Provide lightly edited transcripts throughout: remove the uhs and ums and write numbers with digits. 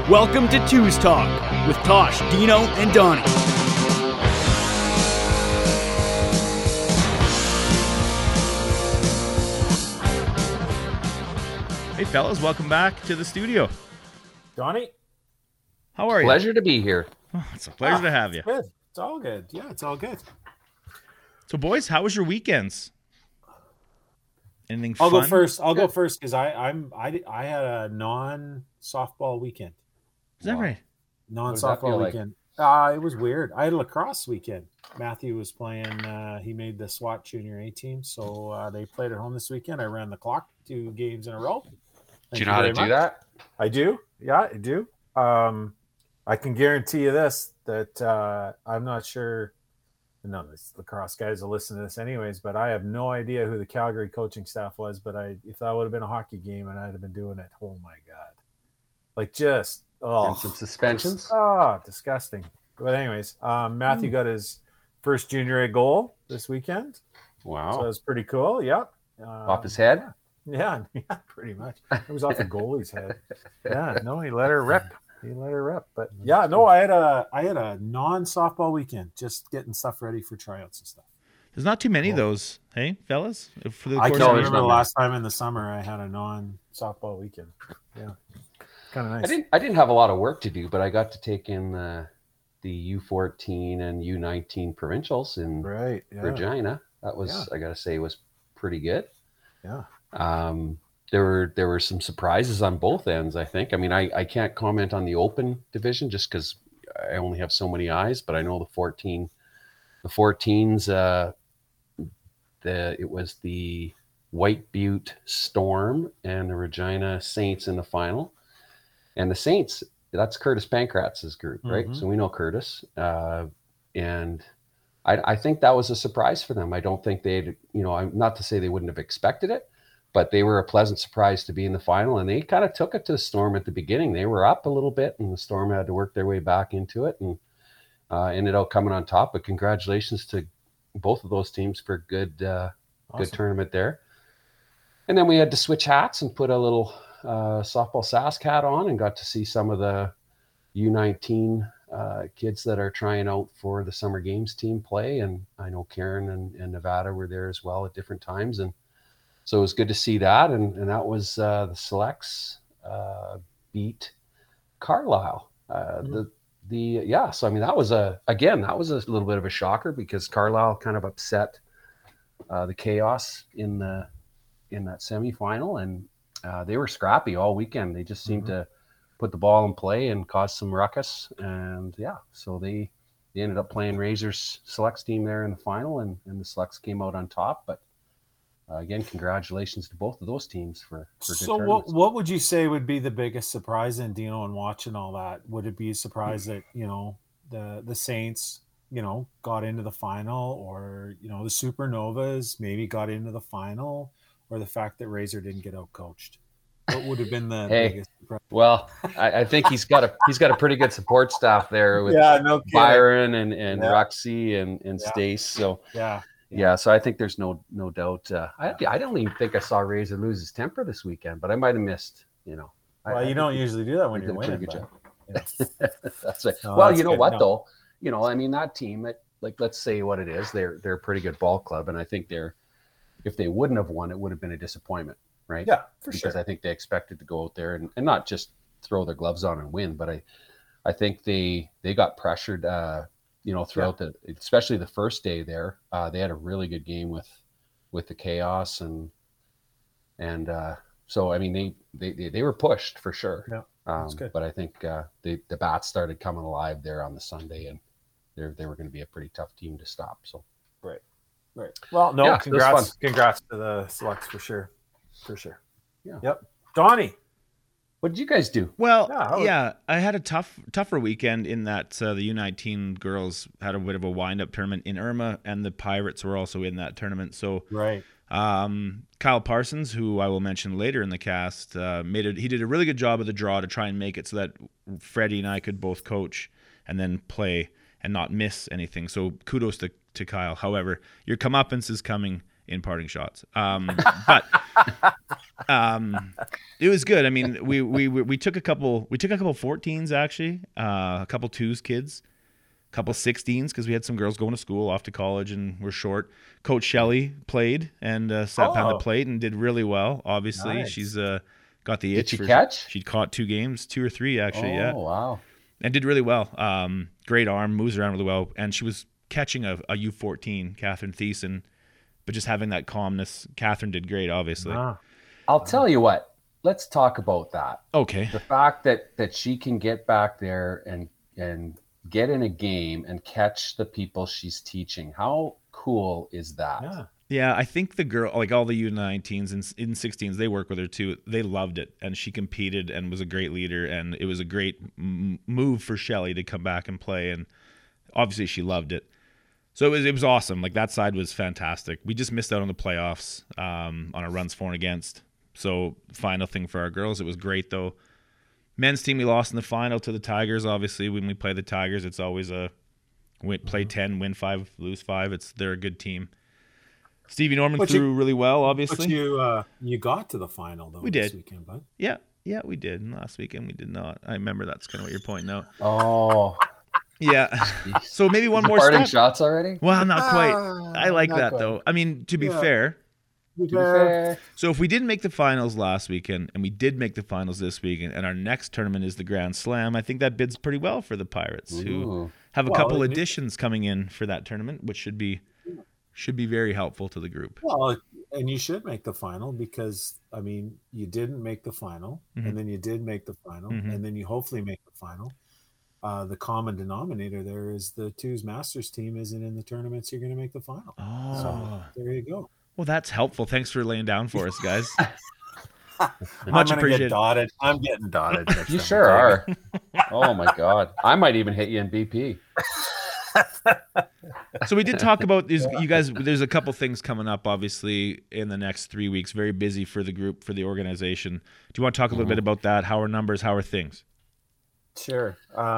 Welcome to Twos Talk with Tosh, Dino, and Donnie. Hey fellas, welcome back to the studio. Donnie, how are you? Pleasure to be here. Oh, it's a pleasure to have you. Good. It's all good. Yeah, it's all good. So boys, how was your weekends? Anything fun? I'll go first because I had a non-softball weekend. Is that right? Non-softball weekend. It was weird. I had a lacrosse weekend. Matthew was playing. He made the SWAT Junior A team, so they played at home this weekend. I ran the clock 2 games in a row. Do you know how to do that? I do. Yeah, I do. I can guarantee you this, that I'm not sure. No, the lacrosse guys will listen to this anyways, but I have no idea who the Calgary coaching staff was. But if that would have been a hockey game and I'd have been doing it, oh my God. And some suspensions. Disgusting. But anyways, Matthew got his first junior A goal this weekend. Wow. So it was pretty cool. Yep. Off his head? Yeah, pretty much. It was off the goalie's head. Yeah, no, he let her rip. But yeah, no, I had a non-softball weekend, just getting stuff ready for tryouts and stuff. There's not too many of those, hey, fellas? I can't remember the last time in the summer I had a non-softball weekend. Yeah, kind of nice. I didn't have a lot of work to do, but I got to take in the U14 and U19 provincials in Regina. That was, I got to say, was pretty good. Yeah. There were some surprises on both ends, I think. I mean, I can't comment on the open division just because I only have so many eyes, but I know the 14s, it was the White Butte Storm and the Regina Saints in the final. And the Saints, that's Curtis Pankratz' group, right? Mm-hmm. So we know Curtis. And I think that was a surprise for them. I don't think they'd, not to say they wouldn't have expected it, but they were a pleasant surprise to be in the final, and they kind of took it to the Storm at the beginning. They were up a little bit, and the Storm had to work their way back into it, and ended up coming on top. But congratulations to both of those teams for good tournament there. And then we had to switch hats and put a little softball Sask hat on, and got to see some of the U19 kids that are trying out for the Summer Games team play. And I know Karen and Nevada were there as well at different times, and so it was good to see that, and that was the Selects beat Carlisle. So I mean that was a little bit of a shocker because Carlisle kind of upset the Chaos in that semifinal, and they were scrappy all weekend. They just seemed to put the ball in play and cause some ruckus, and so they ended up playing Razor's Selects team there in the final, and the Selects came out on top, but. Again, congratulations to both of those teams for good tournaments. What would you say would be the biggest surprise in Dino and watching all that? Would it be a surprise that the Saints got into the final, or the Supernovas maybe got into the final, or the fact that Razor didn't get out coached? What would have been the biggest surprise? Well, I think he's got a pretty good support staff there with Byron and Roxy and Stace. So yeah, so I think there's no doubt. I don't even think I saw Razor lose his temper this weekend, but I might have missed. Well, you don't usually do that when you're winning. That's right. No, well, though, I mean that team. Let's say what it is. They're a pretty good ball club, and I think if they wouldn't have won, it would have been a disappointment, right? Yeah, for sure. Because I think they expected to go out there and not just throw their gloves on and win, but I think they got pressured. Throughout especially the first day there, they had a really good game with the Chaos, and so I mean they were pushed for sure. Yeah, that's good. But I think the bats started coming alive there on the Sunday, and they were going to be a pretty tough team to stop. So right. Well, congrats to the Selects for sure. Yeah. Yep. Donnie. What did you guys do? Well, I had a tougher weekend in that the U19 girls had a bit of a wind-up tournament in Irma, and the Pirates were also in that tournament. So, Kyle Parsons, who I will mention later in the cast, he did a really good job of the draw to try and make it so that Freddie and I could both coach and then play and not miss anything. So kudos to Kyle. However, your comeuppance is coming in parting shots. But it was good. I mean, we took a couple 14s actually, a couple 2s kids, a couple 16s because we had some girls going to school, off to college, and we're short. Coach Shelley played and sat behind the plate and did really well. Obviously, nice. She's got the itch. Did she catch? She'd caught 2 games, 2 or 3 actually. Oh, wow. And did really well. Great arm, moves around really well, and she was catching a U14, Catherine Thiessen, but just having that calmness. Catherine did great, obviously. Wow. I'll tell you what. Let's talk about that. Okay. The fact that she can get back there and get in a game and catch the people she's teaching. How cool is that? Yeah, I think the girl, like all the U19s and in 16s, they work with her too. They loved it, and she competed and was a great leader, and it was a great move for Shelley to come back and play, and obviously she loved it. So it was awesome. Like, that side was fantastic. We just missed out on the playoffs on our runs for and against. So final thing for our girls. It was great though. Men's team, we lost in the final to the Tigers. Obviously, when we play the Tigers, it's always a play 10, win 5, lose 5. They're a good team. Stevie Norman threw really well, obviously. But you got to the final though. We did. This weekend, bud. Yeah, we did. And last weekend we did not. I remember that's kind of what you're pointing out. Oh. Yeah. So maybe one more parting shots already? Well, not quite. I like that quite. Though. I mean, to be fair. So if we didn't make the finals last weekend and we did make the finals this weekend and our next tournament is the Grand Slam, I think that bids pretty well for the Pirates, who have a couple additions coming in for that tournament, which should be very helpful to the group. Well, and you should make the final because, I mean, you didn't make the final, and then you did make the final, and then you hopefully make the final. The common denominator there is the Twos Masters team isn't in the tournaments. You're going to make the final. Oh, so there you go. Well, that's helpful. Thanks for laying down for us, guys. Much appreciated. I'm getting dotted. You sure are. Oh my God. I might even hit you in BP. So we did talk about these, you guys. There's a couple things coming up, obviously, in the next 3 weeks. Very busy for the group, for the organization. Do you want to talk a little bit about that? How are numbers? How are things? Sure.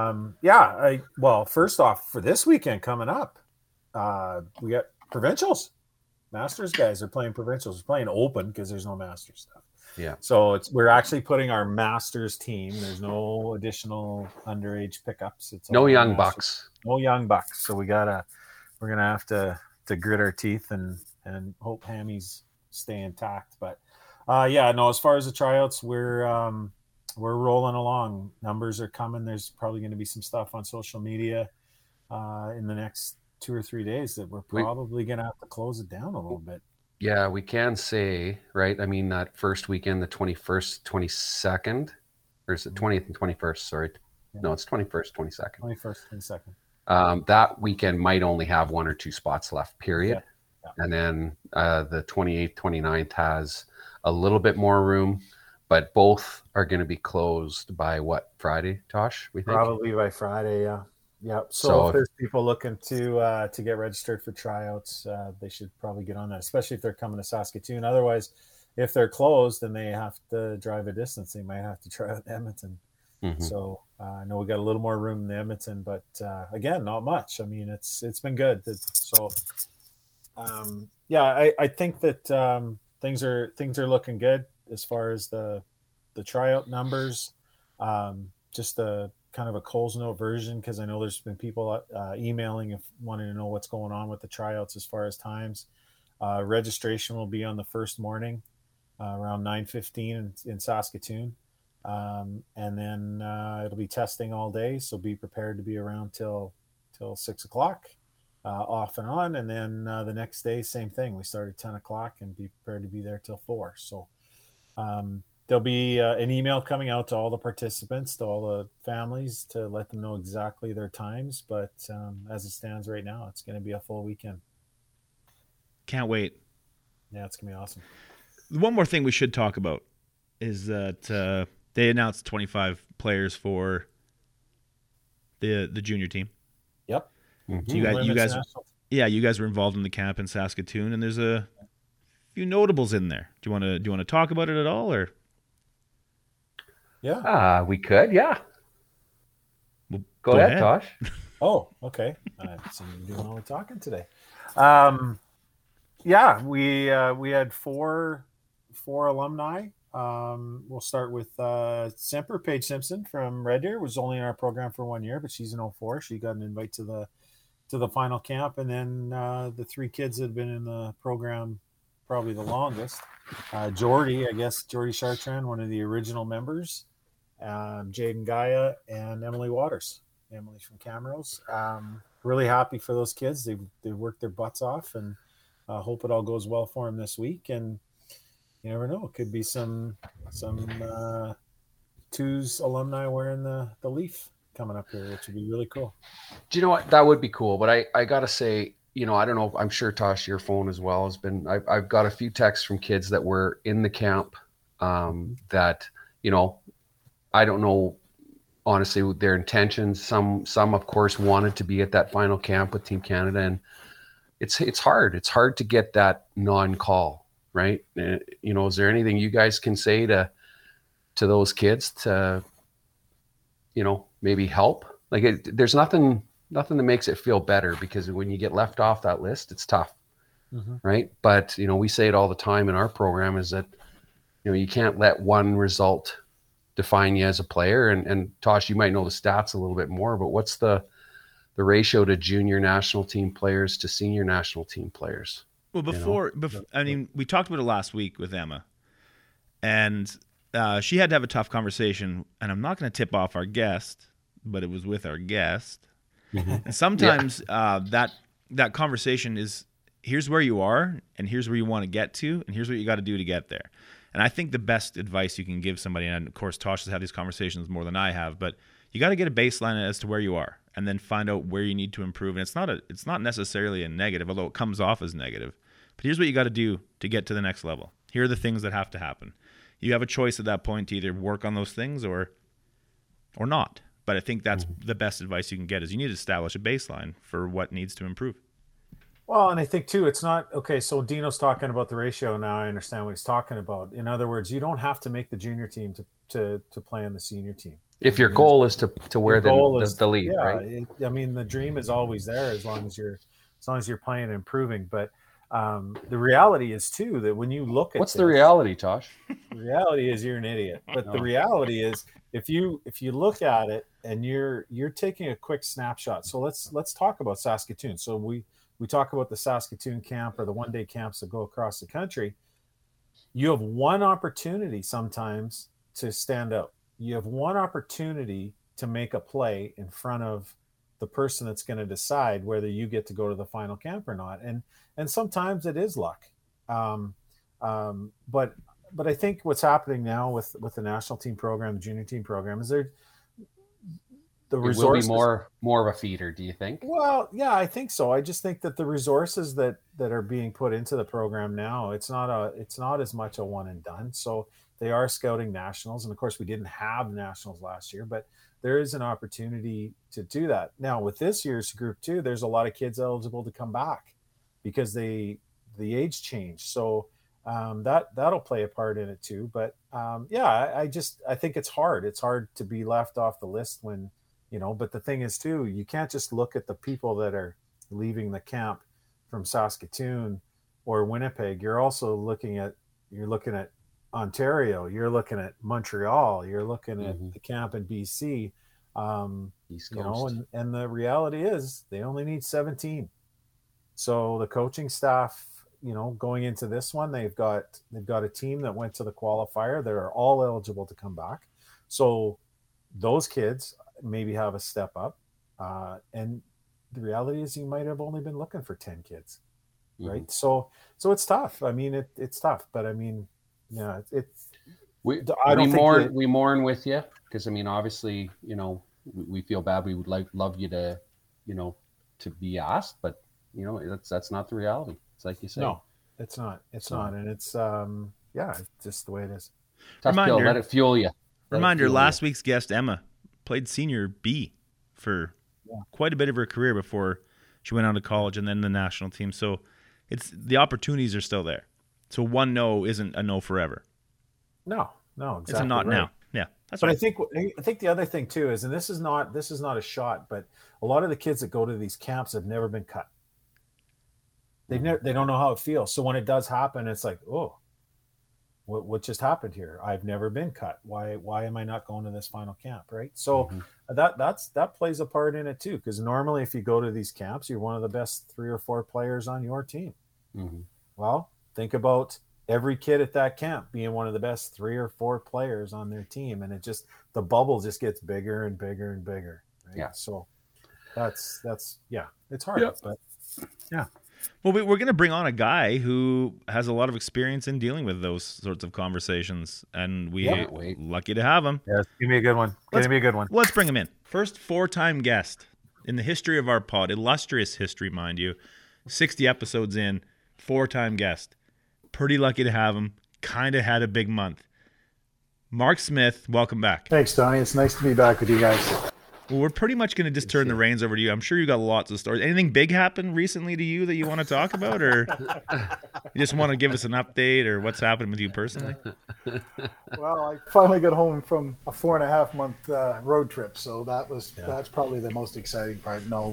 Well, first off, for this weekend coming up, we got provincials. Masters guys are playing provincials. We're playing open because there's no Masters stuff. Yeah. So we're actually putting our Masters team. There's no additional underage pickups. It's no young bucks. No young bucks. So we're gonna have to grit our teeth and hope hammies stay intact. But as far as the tryouts, we're rolling along. Numbers are coming. There's probably going to be some stuff on social media in the next 2 or 3 days that we're probably going to have to close it down a little bit. Yeah, we can say, right? I mean, that first weekend, the 21st, 22nd, or is it 20th and 21st? Sorry. Yeah. No, it's 21st, 22nd. 21st, 22nd. That weekend might only have 1 or 2 spots left, period. Yeah. And then the 28th, 29th has a little bit more room, but both are going to be closed by what, Friday, Tosh, we think? Probably by Friday, yeah. Yeah. So if there's people looking to get registered for tryouts, they should probably get on that, especially if they're coming to Saskatoon. Otherwise, if they're closed and they have to drive a distance, they might have to try out Edmonton. So I know we got a little more room in Edmonton, but again, not much. I mean, it's been good. So I think that things are looking good as far as the tryout numbers. Just the kind of a Coles Note version, because I know there's been people emailing if wanting to know what's going on with the tryouts as far as times. Registration will be on the first morning around 9:15 in Saskatoon, and then it'll be testing all day, so be prepared to be around till 6 o'clock off and on, and then the next day same thing, we start at 10 o'clock and be prepared to be there till 4. So there'll be an email coming out to all the participants, to all the families, to let them know exactly their times. But as it stands right now, it's going to be a full weekend. Can't wait. Yeah, it's going to be awesome. One more thing we should talk about is that they announced 25 players for the junior team. Yep. So you guys were involved in the camp in Saskatoon, and there's a few notables in there. Do you want to talk about it at all, or? Yeah. We could, yeah. Well, go ahead, Tosh. Oh, okay. So you're doing all the talking today. Yeah, we had four alumni. We'll start with Semper. Paige Simpson from Red Deer was only in our program for 1 year, but she's an 04. She got an invite to the final camp, and then the three kids that have been in the program probably the longest. Jordy Chartrand, one of the original members, Jaden Gaia, and Emily Waters. Emily's from Camrose. Really happy for those kids. They worked their butts off, and hope it all goes well for them this week. And you never know, it could be some Twos alumni wearing the Leaf coming up here, which would be really cool. Do you know what? That would be cool. But I gotta say, I don't know. I'm sure, Tosh, your phone as well has been. I've got a few texts from kids that were in the camp that I don't know honestly their intentions. Some of course wanted to be at that final camp with Team Canada, and it's hard. It's hard to get that non-call, right? Is there anything you guys can say to those kids to maybe help? Like there's nothing that makes it feel better, because when you get left off that list, it's tough. Mm-hmm. Right. But, we say it all the time in our program is that, you can't let one result define you as a player. And Tosh, you might know the stats a little bit more, but what's the ratio to junior national team players to senior national team players? Well, before I mean, we talked about it last week with Emma, and she had to have a tough conversation, and I'm not going to tip off our guest, but it was with our guest. Mm-hmm. And sometimes that conversation is, here's where you are, and here's where you want to get to, and here's what you got to do to get there. And I think the best advice you can give somebody, and of course Tosh has had these conversations more than I have, but you got to get a baseline as to where you are, and then find out where you need to improve. And it's not necessarily a negative, although it comes off as negative. But here's what you got to do to get to the next level. Here are the things that have to happen. You have a choice at that point to either work on those things or not. But I think that's the best advice you can get, is you need to establish a baseline for what needs to improve. Well, and I think too, it's not okay. So Dino's talking about the ratio. Now I understand what he's talking about. In other words, you don't have to make the junior team to play on the senior team. If your goal is to wear the lead, yeah, right? I mean, the dream is always there as long as you're playing and improving. But the reality is too that when you look at what's the reality, Tosh? The reality is you're an idiot. But the reality is if you look at it and you're taking a quick snapshot. So let's talk about Saskatoon. So we talk about the Saskatoon camp or the one-day camps that go across the country. You have one opportunity sometimes to stand out. You have one opportunity to make a play in front of the person that's going to decide whether you get to go to the final camp or not. And sometimes it is luck. But I think what's happening now with the national team program, the junior team program, is the resources will be more of a feeder, do you think? Well, yeah, I think so. I just think that the resources that are being put into the program now, it's not as much a one and done. So they are scouting nationals, and of course we didn't have nationals last year, but there is an opportunity to do that. Now with this year's group too, there's a lot of kids eligible to come back because the age changed. So that'll play a part in it too. But I think it's hard. It's hard to be left off the list when, but the thing is too, you can't just look at the people that are leaving the camp from Saskatoon or Winnipeg. You're also looking at Ontario, you're looking at Montreal, you're looking at the camp in BC, East Coast. And the reality is they only need 17. So the coaching staff, going into this one, they've got a team that went to the qualifier. They're all eligible to come back. So those kids maybe have a step up. And the reality is you might have only been looking for 10 kids, right? So it's tough. I mean, it's tough, but I mean, yeah, we mourn with you, because I mean, obviously, we feel bad. We would love you to, to be asked, but that's not the reality. It's like you say. No, it's not. It's not, and it's it's just the way it is. Tough pill. Let it fuel you. Reminder: last week's guest Emma played senior B for quite a bit of her career before she went on to college and then the national team. So the opportunities are still there. So one no isn't a no forever. No, exactly. It's a not right. Now. Yeah, that's but right. I think the other thing too is, and this is not a shot, but a lot of the kids that go to these camps have never been cut. they don't know how it feels. So when it does happen, it's like, oh, what just happened here? I've never been cut. Why am I not going to this final camp? Right. So that plays a part in it too. Because normally if you go to these camps, you're one of the best 3 or 4 players on your team. Well, think about every kid at that camp being one of the best 3 or 4 players on their team. And the bubble just gets bigger and bigger and bigger. Right? Yeah. So that's it's hard, but yeah. Well, we're going to bring on a guy who has a lot of experience in dealing with those sorts of conversations, and we're lucky to have him. Yeah, give me a good one. Let's bring him in. First 4-time guest in the history of our pod, illustrious history, mind you. 60 episodes in, 4-time guest. Pretty lucky to have him. Kind of had a big month. Mark Smith, welcome back. Thanks, Donnie. It's nice to be back with you guys. Well, we're pretty much going to just turn the reins over to you. I'm sure you got lots of stories. Anything big happen recently to you that you want to talk about, or you just want to give us an update, or what's happening with you personally? Well, I finally got home from a 4.5-month road trip, so that's probably the most exciting part. No,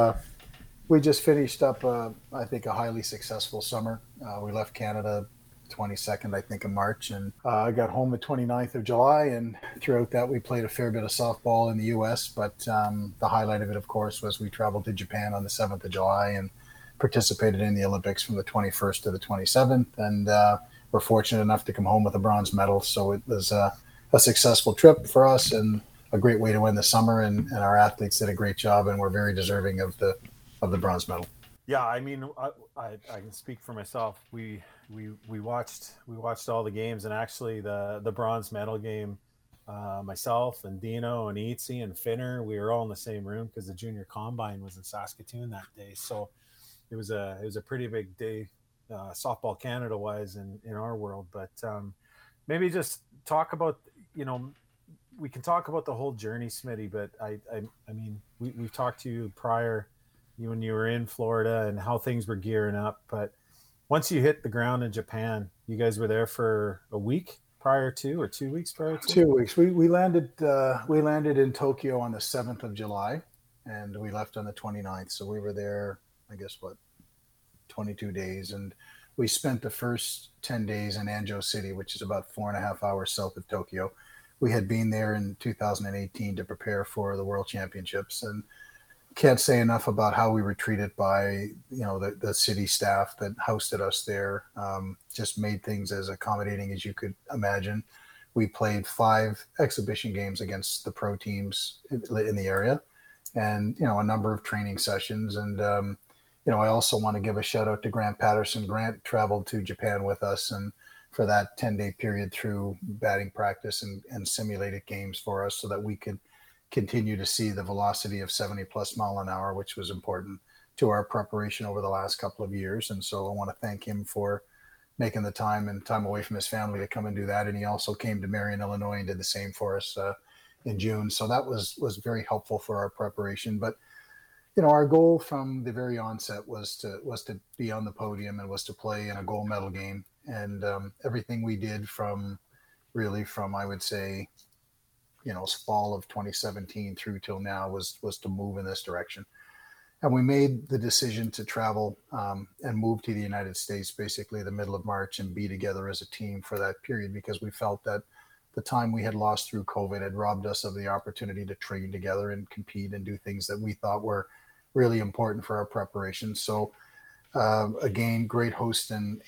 we just finished up, I think, a highly successful summer. We left Canada 22nd, I think, of March, and I got home the 29th of July, and throughout that we played a fair bit of softball in the US, but the highlight of it, of course, was we traveled to Japan on the 7th of July and participated in the Olympics from the 21st to the 27th, and we're fortunate enough to come home with a bronze medal. So it was a successful trip for us and a great way to win the summer, and our athletes did a great job, and we're very deserving of the bronze medal. Yeah, I mean, I can speak for myself. We watched all the games, and actually the bronze medal game, myself and Dino and Eatsy and Finner, we were all in the same room because the junior combine was in Saskatoon that day. So it was a pretty big day, softball Canada wise in our world. But maybe just talk about, we can talk about the whole journey, Smitty. But I mean, we've talked to you prior, when you were in Florida, and how things were gearing up. But once you hit the ground in Japan, you guys were there for a week prior to, or 2 weeks prior to? 2 weeks. We landed in Tokyo on the 7th of July, and we left on the 29th. So we were there, I guess, 22 days. And we spent the first 10 days in Anjo City, which is about 4.5 hours south of Tokyo. We had been there in 2018 to prepare for the World Championships, and can't say enough about how we were treated by the city staff that hosted us there. Just made things as accommodating as you could imagine. We played 5 exhibition games against the pro teams in the area, and a number of training sessions. And I also want to give a shout out to Grant Patterson. Grant traveled to Japan with us, and for that 10-day period through batting practice and simulated games for us, so that we could continue to see the velocity of 70 plus mile an hour, which was important to our preparation over the last couple of years. And so I want to thank him for making the time away from his family to come and do that. And he also came to Marion, Illinois, and did the same for us in June. So that was very helpful for our preparation. But our goal from the very onset was to be on the podium and was to play in a gold medal game. And everything we did from I would say, fall of 2017 through till now was to move in this direction. And we made the decision to travel and move to the United States, basically the middle of March, and be together as a team for that period, because we felt that the time we had lost through COVID had robbed us of the opportunity to train together and compete and do things that we thought were really important for our preparation. So again, great host in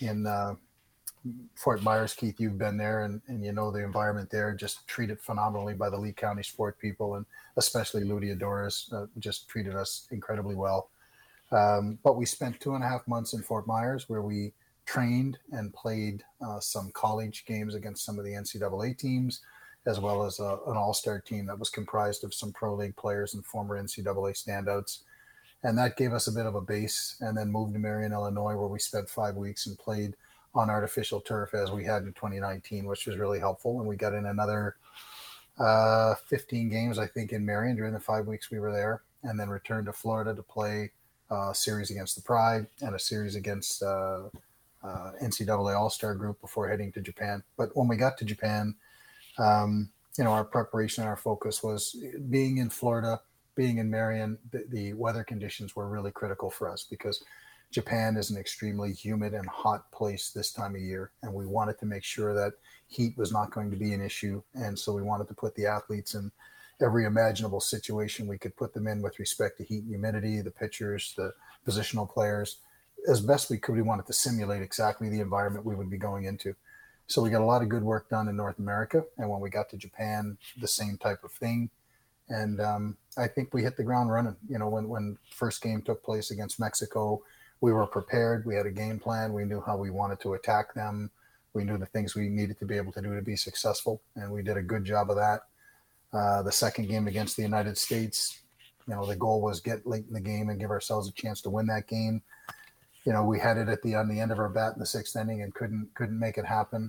Fort Myers. Keith, you've been there, and the environment there, just treated phenomenally by the Lee County sport people, and especially Ludia Doris just treated us incredibly well. But we spent 2.5 months in Fort Myers, where we trained and played some college games against some of the NCAA teams, as well as an all-star team that was comprised of some pro league players and former NCAA standouts. And that gave us a bit of a base, and then moved to Marion, Illinois, where we spent 5 weeks and played on artificial turf as we had in 2019, which was really helpful. And we got in another 15 games, I think, in Marion during the 5 weeks we were there, and then returned to Florida to play a series against the Pride and a series against NCAA All-Star group before heading to Japan. But when we got to Japan, our preparation and our focus was being in Florida, being in Marion. The weather conditions were really critical for us, because Japan is an extremely humid and hot place this time of year, and we wanted to make sure that heat was not going to be an issue. And so we wanted to put the athletes in every imaginable situation we could put them in with respect to heat and humidity, the pitchers, the positional players. As best we could, we wanted to simulate exactly the environment we would be going into. So we got a lot of good work done in North America. And when we got to Japan, the same type of thing. And I think we hit the ground running. You know, when first game took place against Mexico, we were prepared. We had a game plan. We knew how we wanted to attack them. We knew the things we needed to be able to do to be successful. And we did a good job of that. The second game against the United States, you know, the goal was get late in the game and give ourselves a chance to win that game. You know, we had it on the end of our bat in the sixth inning and couldn't make it happen,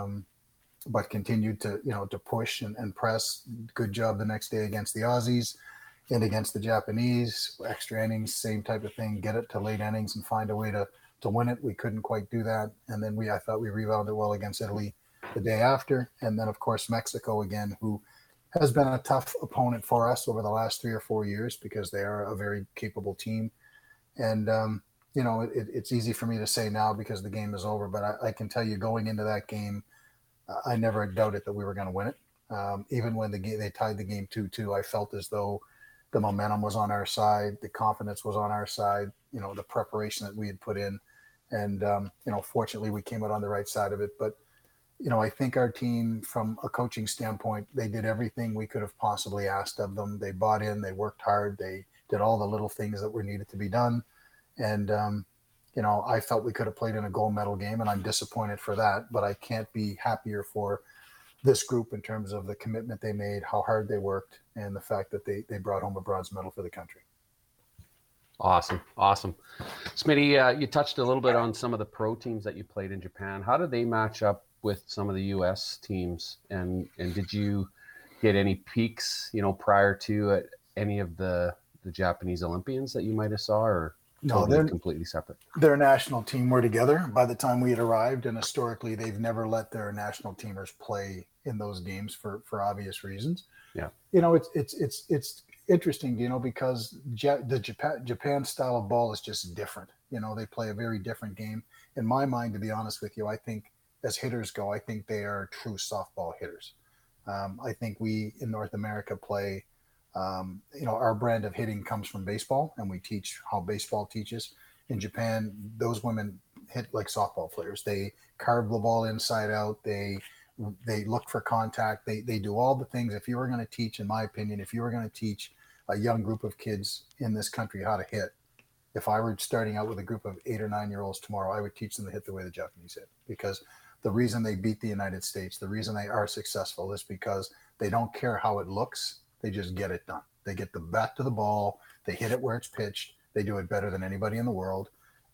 but continued to, you know, to push and press. Good job the next day against the Aussies and against the Japanese. Extra innings, same type of thing. Get it to late innings and find a way to win it. We couldn't quite do that, and then I thought we rebounded well against Italy the day after, and then of course Mexico again, who has been a tough opponent for us over the last 3 or 4 years because they are a very capable team. And, you know, it's easy for me to say now because the game is over, but I can tell you going into that game, I never doubted that we were going to win it. Even when they tied the game 2-2, I felt as though the momentum was on our side. The confidence was on our side, you know, the preparation that we had put in. And, you know, fortunately we came out on the right side of it. But, you know, I think our team, from a coaching standpoint, they did everything we could have possibly asked of them. They bought in, they worked hard, they did all the little things that were needed to be done. And, you know, I felt we could have played in a gold medal game, and I'm disappointed for that. But I can't be happier for this group in terms of the commitment they made, how hard they worked, and the fact that they brought home a bronze medal for the country. Awesome. Smitty, you touched a little bit on some of the pro teams that you played in Japan. How did they match up with some of the U.S. teams, and did you get any peaks, you know, prior to any of the Japanese Olympians that you might have saw, or no, they're completely separate? Their national team were together by the time we had arrived, and historically they've never let their national teamers play in those games for obvious reasons. Yeah, you know, it's interesting, you know, because the Japan style of ball is just different. You know, they play a very different game. In my mind, to be honest with you, I think, as hitters go, I think they are true softball hitters. I think we in North America play, you know, our brand of hitting comes from baseball, and we teach how baseball teaches. In Japan, those women hit like softball players. They carve the ball inside out. They look for contact. They do all the things. If you were going to teach, in my opinion, if you were going to teach a young group of kids in this country how to hit, if I were starting out with a group of 8 or 9 year olds tomorrow, I would teach them to hit the way the Japanese hit, because the reason they beat the United States, the reason they are successful, is because they don't care how it looks. They just get it done. They get the bat to the ball. They hit it where it's pitched. They do it better than anybody in the world.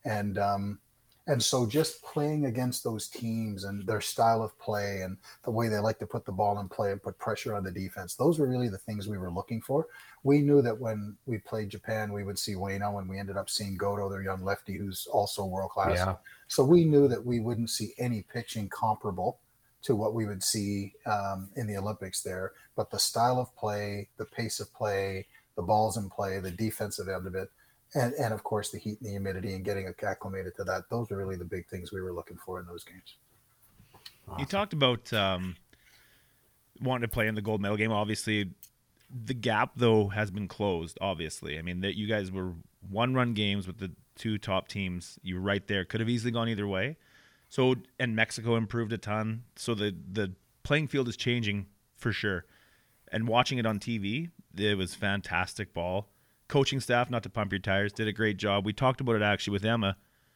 And so just playing against those teams and their style of play and the way they like to put the ball in play and put pressure on the defense, those were really the things we were looking for. We knew that when we played Japan, we would see Ueno, and we ended up seeing Goto, their young lefty, who's also world-class. Yeah. So we knew that we wouldn't see any pitching comparable to what we would see in the Olympics there. But the style of play, the pace of play, the balls in play, the defensive end of it, and of course the heat and the humidity and getting acclimated to that, those are really the big things we were looking for in those games. Awesome. You talked about wanting to play in the gold medal game. Obviously, the gap, though, has been closed, obviously. I mean, that you guys were one-run games with the two top teams. You were right there. Could have easily gone either way. So, and Mexico improved a ton. So the playing field is changing for sure. And watching it on TV, it was fantastic ball. Coaching staff, not to pump your tires, did a great job. We talked about it actually with Emma.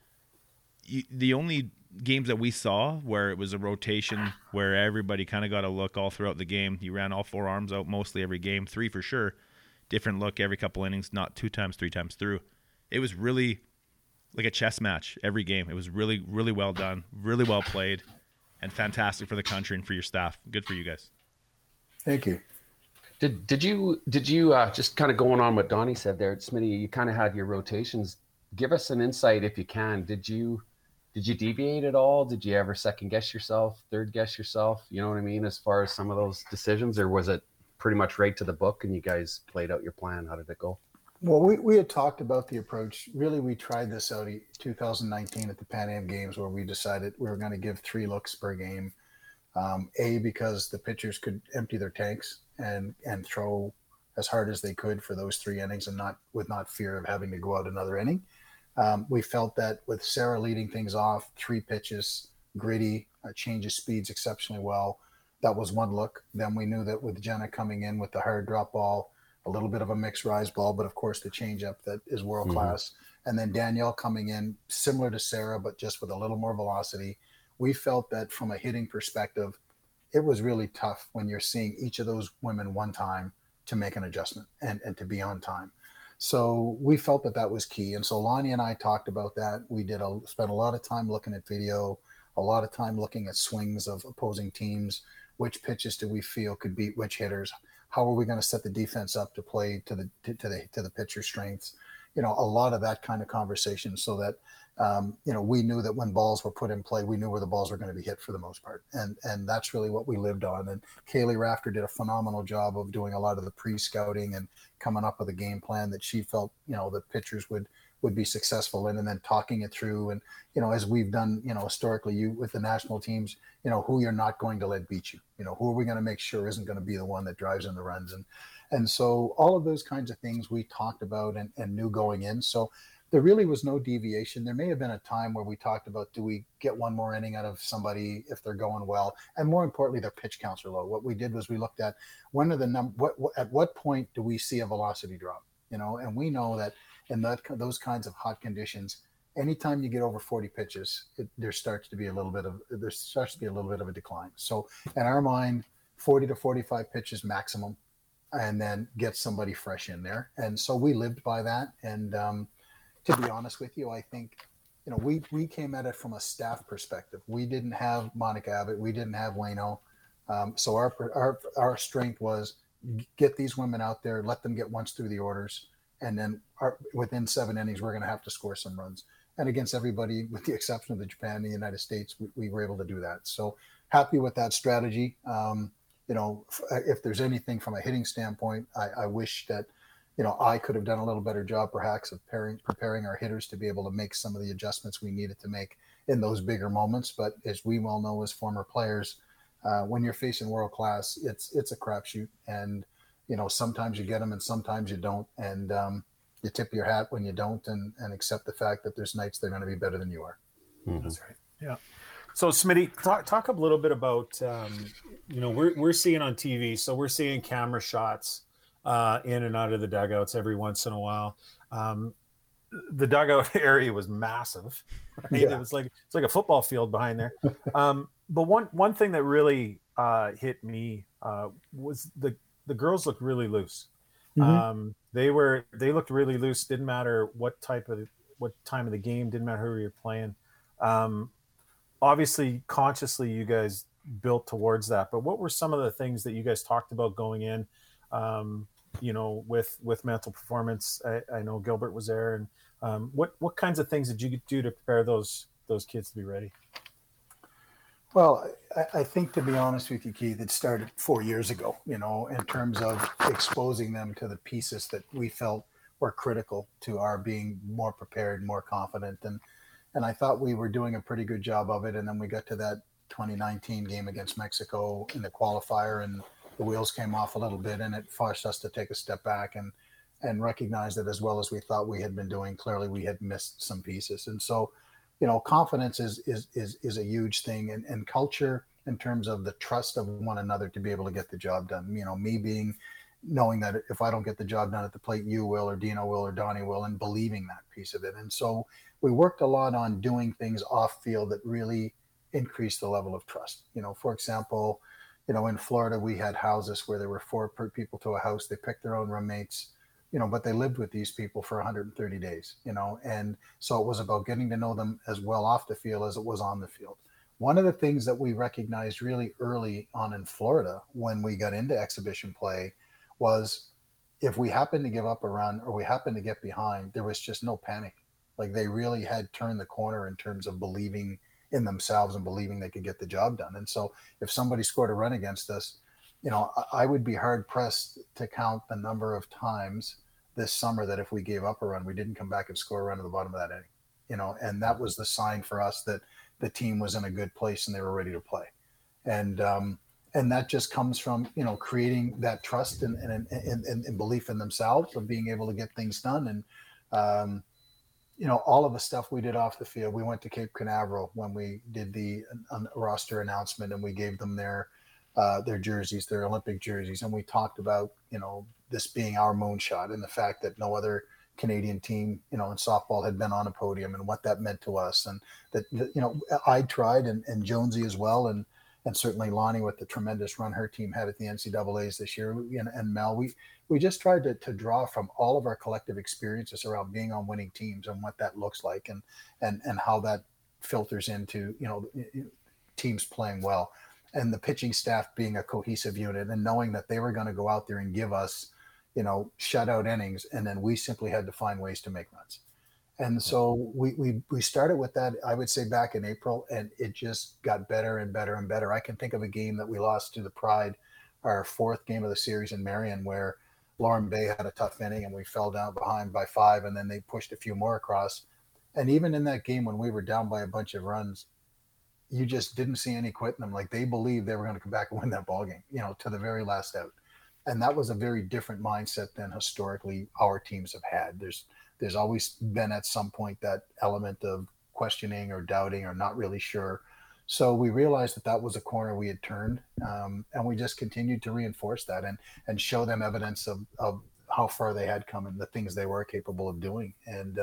The only games that we saw where it was a rotation, where everybody kind of got a look all throughout the game. You ran all 4 arms out mostly every game, 3 for sure. Different look every couple innings, not 2 times, 3 times through. It was really like a chess match every game. It was really, really well done, really well played, and fantastic for the country and for your staff. Good for you guys. Thank you. Did you just kind of going on what Donnie said there, Smitty, you kind of had your rotations. Give us an insight if you can. Did you deviate at all? Did you ever second guess yourself, third guess yourself? You know what I mean, as far as some of those decisions, or was it pretty much right to the book and you guys played out your plan? How did it go? Well, we had talked about the approach. Really, we tried this out in 2019 at the Pan Am Games, where we decided we were going to give 3 looks per game. Because the pitchers could empty their tanks and throw as hard as they could for those 3 innings, and not fear of having to go out another inning. We felt that with Sarah leading things off, 3 pitches, gritty, changes speeds exceptionally well. That was 1 look. Then we knew that with Jenna coming in with the hard drop ball, a little bit of a mixed rise ball, but of course the changeup that is world class. And then Danielle coming in similar to Sarah, but just with a little more velocity. We felt that from a hitting perspective, it was really tough when you're seeing each of those women one time to make an adjustment and to be on time. So we felt that was key. And so Lonnie and I talked about that. We spent a lot of time looking at video, a lot of time looking at swings of opposing teams. Which pitches do we feel could beat which hitters? How are we going to set the defense up to play to the pitcher's strengths? A lot of that kind of conversation, so that we knew that when balls were put in play, we knew where the balls were going to be hit for the most part, and that's really what we lived on. And Kaylee Rafter did a phenomenal job of doing a lot of the pre-scouting and coming up with a game plan that she felt the pitchers would be successful in, and then talking it through. And as we've done historically, with the national teams, who you're not going to let beat you, who are we going to make sure isn't going to be the one that drives in the runs, and so all of those kinds of things we talked about and knew going in. So there really was no deviation. There may have been a time where we talked about, do we get 1 more inning out of somebody if they're going well? And more importantly, their pitch counts are low. What we did was we looked at at what point do we see a velocity drop? And we know that in those kinds of hot conditions, anytime you get over 40 pitches, there starts to be a little bit of a decline. So in our mind, 40 to 45 pitches maximum, and then get somebody fresh in there. And so we lived by that. And to be honest with you, I think, we came at it from a staff perspective. We didn't have Monica Abbott. We didn't have Wayno. So our strength was get these women out there, let them get once through the orders. And then within 7 innings, we're going to have to score some runs. And against everybody, with the exception of the Japan and the United States, we were able to do that. So happy with that strategy. If there's anything from a hitting standpoint, I wish that, I could have done a little better job perhaps of preparing our hitters to be able to make some of the adjustments we needed to make in those bigger moments. But as we well know as former players, when you're facing world class, it's a crapshoot. And, sometimes you get them and sometimes you don't. And you tip your hat when you don't, and accept the fact that there's nights they're going to be better than you are. That's right. Yeah. So Smitty, talk a little bit about, we're seeing on TV, so we're seeing camera shots in and out of the dugouts every once in a while. The dugout area was massive. Right? Yeah. It's like a football field behind there. But one thing that really hit me was the girls looked really loose. Mm-hmm. They looked really loose. Didn't matter what time of the game. Didn't matter who you were playing. Obviously, consciously, you guys built towards that. But what were some of the things that you guys talked about going in? With mental performance. I know Gilbert was there, and what kinds of things did you do to prepare those kids to be ready? Well, I think, to be honest with you, Keith, it started 4 years ago, in terms of exposing them to the pieces that we felt were critical to our being more prepared, more confident. And I thought we were doing a pretty good job of it. And then we got to that 2019 game against Mexico in the qualifier, and the wheels came off a little bit, and it forced us to take a step back and recognize that as well as we thought we had been doing, clearly we had missed some pieces. And so, confidence is a huge thing, and culture in terms of the trust of one another to be able to get the job done. Me knowing that if I don't get the job done at the plate, you will, or Dino will, or Donnie will, and believing that piece of it. And so we worked a lot on doing things off field that really increased the level of trust. For example, in Florida, we had houses where there were 4 people to a house. They picked their own roommates, but they lived with these people for 130 days, and so it was about getting to know them as well off the field as it was on the field. One of the things that we recognized really early on in Florida when we got into exhibition play was if we happened to give up a run or we happened to get behind, there was just no panic. Like, they really had turned the corner in terms of believing in themselves and believing they could get the job done. And so if somebody scored a run against us, I would be hard pressed to count the number of times this summer that if we gave up a run, we didn't come back and score a run at the bottom of that inning, and that was the sign for us that the team was in a good place and they were ready to play. And that just comes from, creating that trust and belief in themselves of being able to get things done. And, all of the stuff we did off the field, we went to Cape Canaveral when we did the roster announcement, and we gave them their jerseys, their Olympic jerseys. And we talked about, this being our moonshot and the fact that no other Canadian team, in softball had been on a podium, and what that meant to us. And that, I tried, and Jonesy as well. And certainly Lonnie with the tremendous run her team had at the NCAAs this year, and Mel, we just tried to draw from all of our collective experiences around being on winning teams and what that looks like, and how that filters into, teams playing well, and the pitching staff being a cohesive unit, and knowing that they were going to go out there and give us, shutout innings, and then we simply had to find ways to make runs. And so we started with that, I would say, back in April, and it just got better and better and better. I can think of a game that we lost to the Pride, our fourth game of the series in Marion, where Lauren Bay had a tough inning and we fell down behind by 5, and then they pushed a few more across. And even in that game when we were down by a bunch of runs, you just didn't see any quitting them. Like, they believed they were going to come back and win that ball game, to the very last out. And that was a very different mindset than historically our teams have had. There's always been at some point that element of questioning or doubting or not really sure. So we realized that was a corner we had turned, and we just continued to reinforce that and show them evidence of how far they had come and the things they were capable of doing. And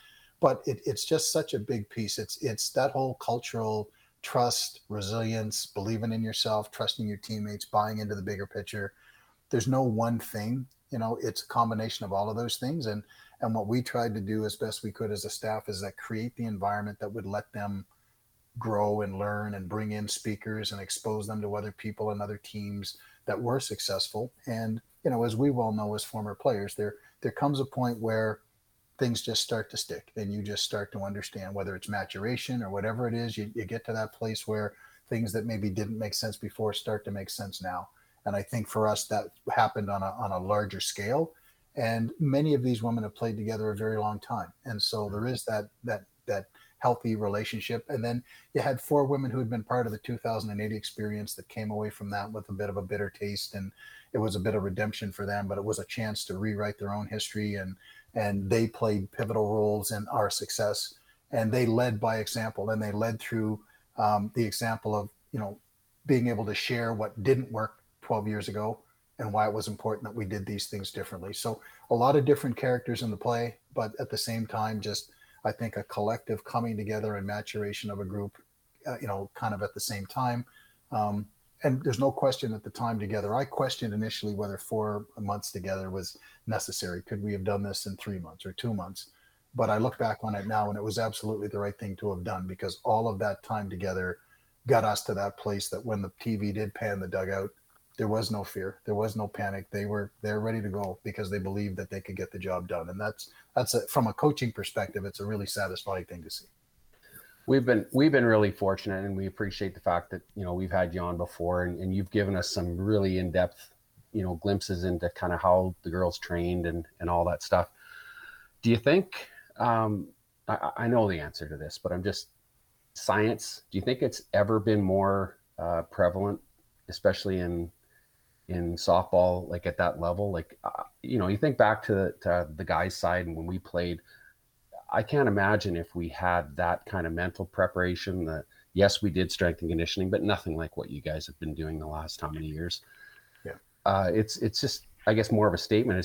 but it's just such a big piece. It's that whole cultural trust, resilience, believing in yourself, trusting your teammates, buying into the bigger picture. There's no one thing, it's a combination of all of those things. And what we tried to do as best we could as a staff is that create the environment that would let them grow and learn and bring in speakers and expose them to other people and other teams that were successful. And, as we well know as former players, there comes a point where things just start to stick, and you just start to understand, whether it's maturation or whatever it is, you get to that place where things that maybe didn't make sense before start to make sense now. And I think for us that happened on a larger scale. And many of these women have played together a very long time. And so there is that healthy relationship. And then you had 4 women who had been part of the 2008 experience that came away from that with a bit of a bitter taste. And it was a bit of redemption for them, but it was a chance to rewrite their own history. And they played pivotal roles in our success. And they led by example. And they led through the example of, being able to share what didn't work 12 years ago and why it was important that we did these things differently. So a lot of different characters in the play, but at the same time, just, I think, a collective coming together and maturation of a group, kind of at the same time. And there's no question at the time together. I questioned initially whether 4 months together was necessary. Could we have done this in 3 months or 2 months? But I look back on it now, and it was absolutely the right thing to have done, because all of that time together got us to that place that when the TV did pan the dugout, there was no fear. There was no panic. They're ready to go because they believed that they could get the job done. And that's from a coaching perspective, it's a really satisfying thing to see. We've been really fortunate, and we appreciate the fact that, we've had you on before, and you've given us some really in-depth, glimpses into kind of how the girls trained and all that stuff. Do you think, I know the answer to this, but I'm just, science, do you think it's ever been more prevalent, especially in softball, like at that level? Like, you think back to the guys' side, and when we played, I can't imagine if we had that kind of mental preparation. That, yes, we did strength and conditioning, but nothing like what you guys have been doing the last how many years. Yeah. It's just, I guess, more of a statement.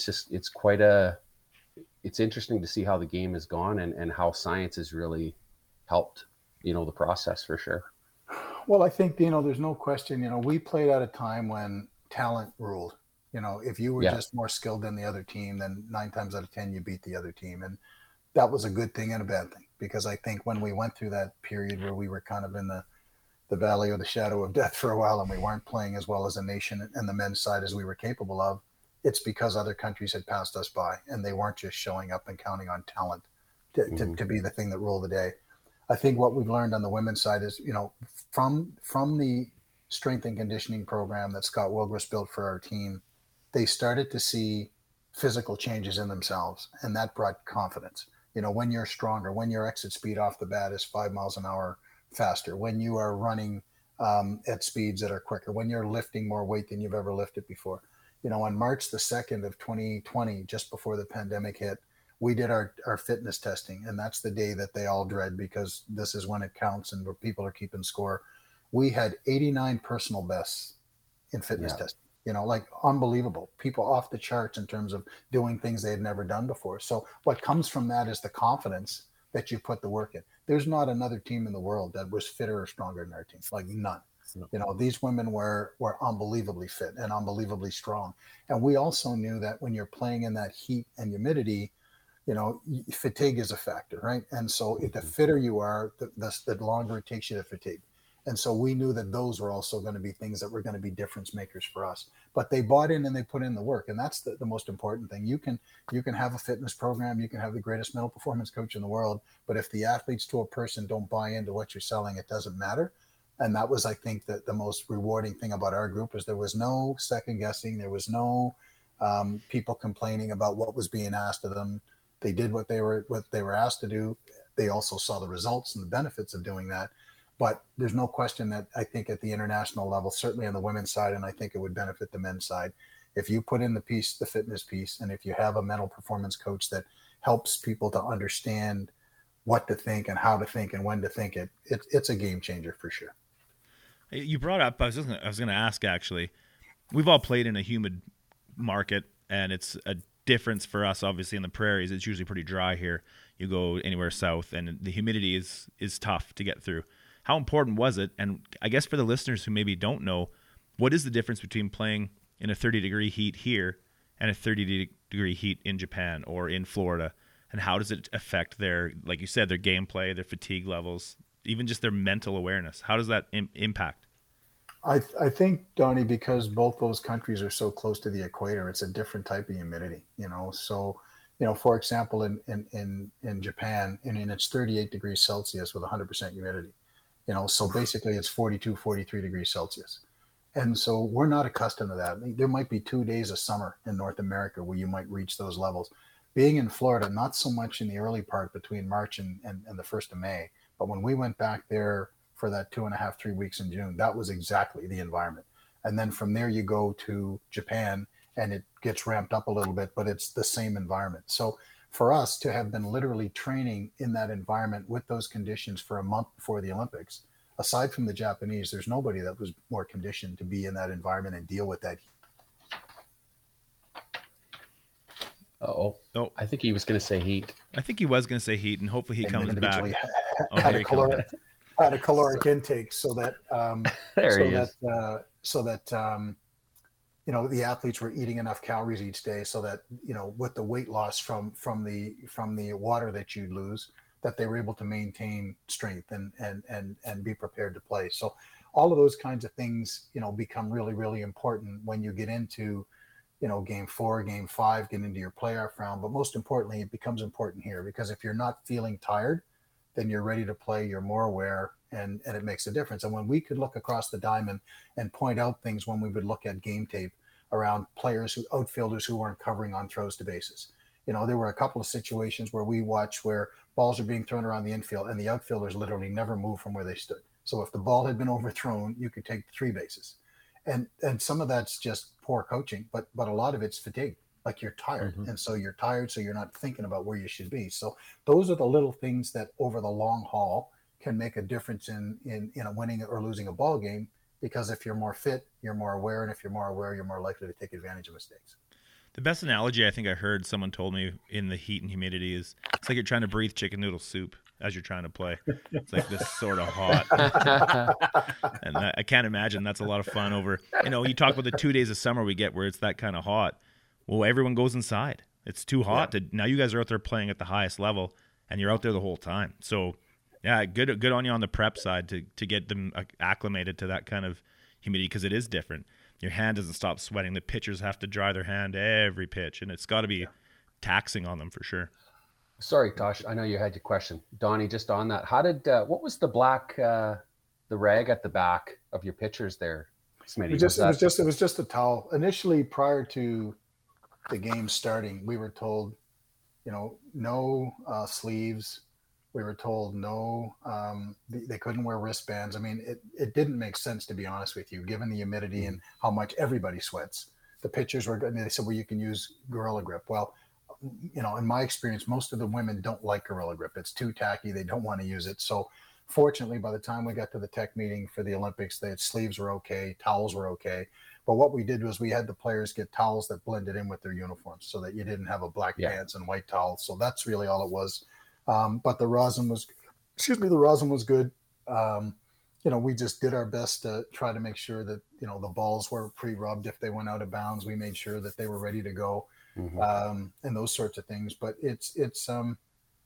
It's interesting to see how the game has gone and how science has really helped, the process for sure. Well, I think, there's no question, we played at a time when talent ruled. If you were just more skilled than the other team, then 9 times out of 10, you beat the other team. And that was a good thing and a bad thing, because I think when we went through that period where we were kind of in the valley of the shadow of death for a while, and we weren't playing as well as a nation and the men's side as we were capable of, it's because other countries had passed us by, and they weren't just showing up and counting on talent to be the thing that ruled the day. I think what we've learned on the women's side is, from the strength and conditioning program that Scott Wilgris built for our team, they started to see physical changes in themselves, and that brought confidence. When you're stronger, when your exit speed off the bat is 5 miles an hour faster, when you are running at speeds that are quicker, when you're lifting more weight than you've ever lifted before. On March the 2nd of 2020, just before the pandemic hit, we did our fitness testing, and that's the day that they all dread, because this is when it counts and where people are keeping score. We had 89 personal bests in fitness testing, like unbelievable. People off the charts in terms of doing things they had never done before. So what comes from that is the confidence that you put the work in. There's not another team in the world that was fitter or stronger than our team, like none. These women were unbelievably fit and unbelievably strong. And we also knew that when you're playing in that heat and humidity, fatigue is a factor, right? And so if the fitter you are, the longer it takes you to fatigue. And so we knew that those were also going to be things that were going to be difference makers for us. But they bought in and they put in the work. And that's the most important thing. You can have a fitness program, you can have the greatest mental performance coach in the world, but if the athletes to a person don't buy into what you're selling, it doesn't matter. And that was, I think, the most rewarding thing about our group is there was no second guessing. There was no people complaining about what was being asked of them. They did what they were asked to do. They also saw the results and the benefits of doing that. But there's no question that I think at the international level, certainly on the women's side, and I think it would benefit the men's side, if you put in the fitness piece, and if you have a mental performance coach that helps people to understand what to think and how to think and when to think it's a game changer for sure. You brought up, I was going to ask, actually, we've all played in a humid market, and it's a difference for us, obviously, in the prairies. It's usually pretty dry here. You go anywhere south, and the humidity is tough to get through. How important was it? And I guess for the listeners who maybe don't know, what is the difference between playing in a 30-degree heat here and a 30-degree heat in Japan or in Florida? And how does it affect their, like you said, their gameplay, their fatigue levels, even just their mental awareness? How does that impact? I think, Donnie, because both those countries are so close to the equator, it's a different type of humidity, So, for example, in Japan, and it's 38 degrees Celsius with 100% humidity. So basically it's 42, 43 degrees Celsius. And so we're not accustomed to that. There might be 2 days of summer in North America where you might reach those levels. Being in Florida, not so much in the early part between March and the 1st of May, but when we went back there for that 2.5, 3 weeks in June, that was exactly the environment. And then from there you go to Japan and it gets ramped up a little bit, but it's the same environment. So for us to have been literally training in that environment with those conditions for a month before the Olympics, aside from the Japanese, there's nobody that was more conditioned to be in that environment and deal with that. Oh, I think he was going to say heat. I think he was going to say heat, and hopefully he comes back. Had a caloric intake so that the athletes were eating enough calories each day so that, with the weight loss from the water that you'd lose, that they were able to maintain strength and be prepared to play. So all of those kinds of things, become really, really important when you get into, game 4, game 5, get into your playoff round. But most importantly, it becomes important here because if you're not feeling tired, then you're ready to play, you're more aware, and it makes a difference. And when we could look across the diamond and point out things when we would look at game tape around outfielders who weren't covering on throws to bases. There were a couple of situations where we watched where balls are being thrown around the infield and the outfielders literally never moved from where they stood. So if the ball had been overthrown, you could take 3 bases. And some of that's just poor coaching, but a lot of it's fatigue. Like you're tired. Mm-hmm. And so you're tired, so you're not thinking about where you should be. So those are the little things that over the long haul can make a difference in a winning or losing a ball game, because if you're more fit, you're more aware. And if you're more aware, you're more likely to take advantage of mistakes. The best analogy I think I heard someone told me in the heat and humidity is it's like you're trying to breathe chicken noodle soup as you're trying to play. It's like this sort of hot. And I can't imagine that's a lot of fun over, you talk about the 2 days of summer we get where it's that kind of hot. Well, everyone goes inside. It's too hot. Now you guys are out there playing at the highest level, and you're out there the whole time. So, yeah, good on you on the prep side to get them acclimated to that kind of humidity because it is different. Your hand doesn't stop sweating. The pitchers have to dry their hand every pitch, and it's got to be taxing on them for sure. Sorry, Tosh. I know you had your question. Donnie, just on that, how did what was the black the rag at the back of your pitchers there, Smitty? It was just a towel. Initially, prior to the game starting, we were told, no sleeves. We were told no, they couldn't wear wristbands. I mean, it didn't make sense, to be honest with you, given the humidity and how much everybody sweats. The pitchers were good. They said, well, you can use Gorilla Grip. Well, in my experience, most of the women don't like Gorilla Grip. It's too tacky. They don't want to use it. So fortunately, by the time we got to the tech meeting for the Olympics, the sleeves were okay, towels were okay. But what we did was we had the players get towels that blended in with their uniforms so that you didn't have a black pants and white towel. So that's really all it was. But the rosin was good. We just did our best to try to make sure that, the balls were pre-rubbed. If they went out of bounds, we made sure that they were ready to go, and those sorts of things. But it's the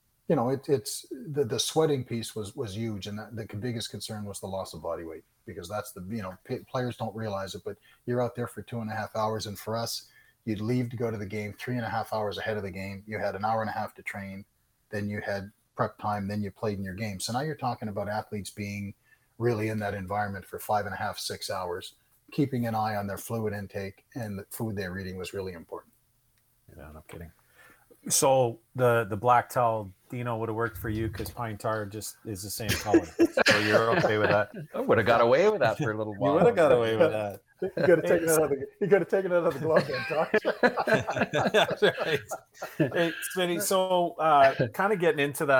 sweating piece was huge. And the biggest concern was the loss of body weight, because that's players don't realize it, but you're out there for 2.5 hours. And for us, you'd leave to go to the game 3.5 hours ahead of the game. You had an hour and a half to train. Then you had prep time, then you played in your game. So now you're talking about athletes being really in that environment for 5.5, 6 hours, keeping an eye on their fluid intake, and the food they're eating was really important. Yeah, no kidding. So the black towel, Dino, would have worked for you because pine tar just is the same color. So you're okay with that? I would have got away with that for a little while. You would have got away with that. You could have taken it out of the glove then, Doc. That's right. Hey, Smitty, so kind of getting into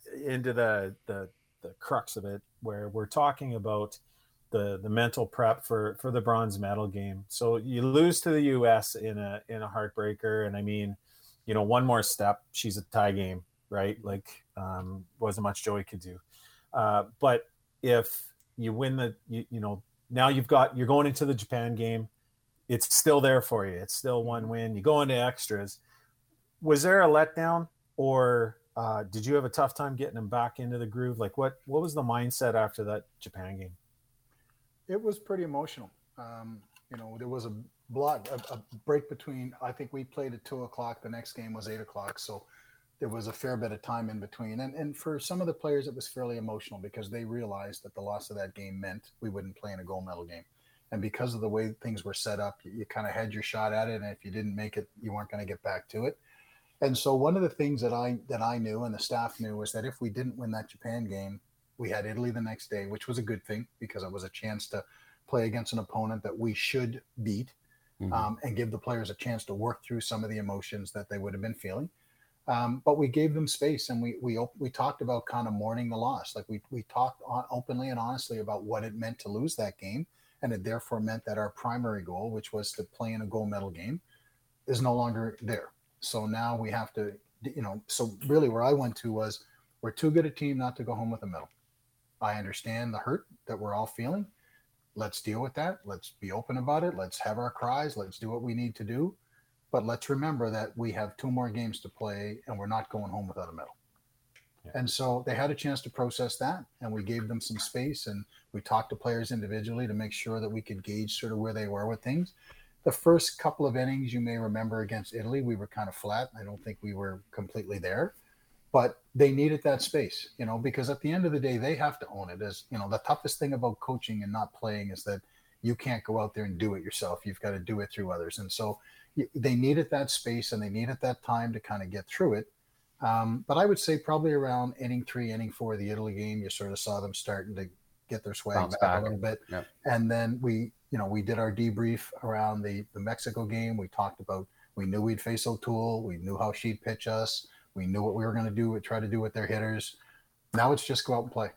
the crux of it, where we're talking about the mental prep for the bronze medal game. So you lose to the U.S. in a heartbreaker, and I mean, one more step, she's a tie game, right? Like, wasn't much Joey could do. But if you win now you're going into the Japan game. It's still there for you. It's still one win. You go into extras. Was there a letdown, or did you have a tough time getting them back into the groove? Like, what was the mindset after that Japan game? It was pretty emotional. There was a break between. I think we played at 2:00. The next game was 8:00. So there was a fair bit of time in between. And for some of the players, it was fairly emotional because they realized that the loss of that game meant we wouldn't play in a gold medal game. And because of the way things were set up, you kind of had your shot at it. And if you didn't make it, you weren't going to get back to it. And so one of the things that I knew and the staff knew was that if we didn't win that Japan game, we had Italy the next day, which was a good thing because it was a chance to play against an opponent that we should beat, and give the players a chance to work through some of the emotions that they would have been feeling. But we gave them space, and we talked about kind of mourning the loss. Like we talked openly and honestly about what it meant to lose that game, and it therefore meant that our primary goal, which was to play in a gold medal game, is no longer there. So now we have to, so really where I went to was, we're too good a team not to go home with a medal. I understand the hurt that we're all feeling. Let's deal with that. Let's be open about it. Let's have our cries. Let's do what we need to do. But let's remember that we have 2 more games to play, and we're not going home without a medal. Yeah. And so they had a chance to process that, and we gave them some space, and we talked to players individually to make sure that we could gauge sort of where they were with things. The first couple of innings, you may remember, against Italy, we were kind of flat. I don't think we were completely there, but they needed that space, because at the end of the day, they have to own it. As the toughest thing about coaching and not playing is that you can't go out there and do it yourself. You've got to do it through others. And so they needed that space, and they needed that time to kind of get through it. But I would say probably around inning 3, inning 4 of the Italy game, you sort of saw them starting to get their swag back a little bit. Yep. And then we did our debrief around the Mexico game. We talked about, we knew we'd face O'Toole. We knew how she'd pitch us. We knew what we were going to do, try to do with their hitters. Now it's just go out and play,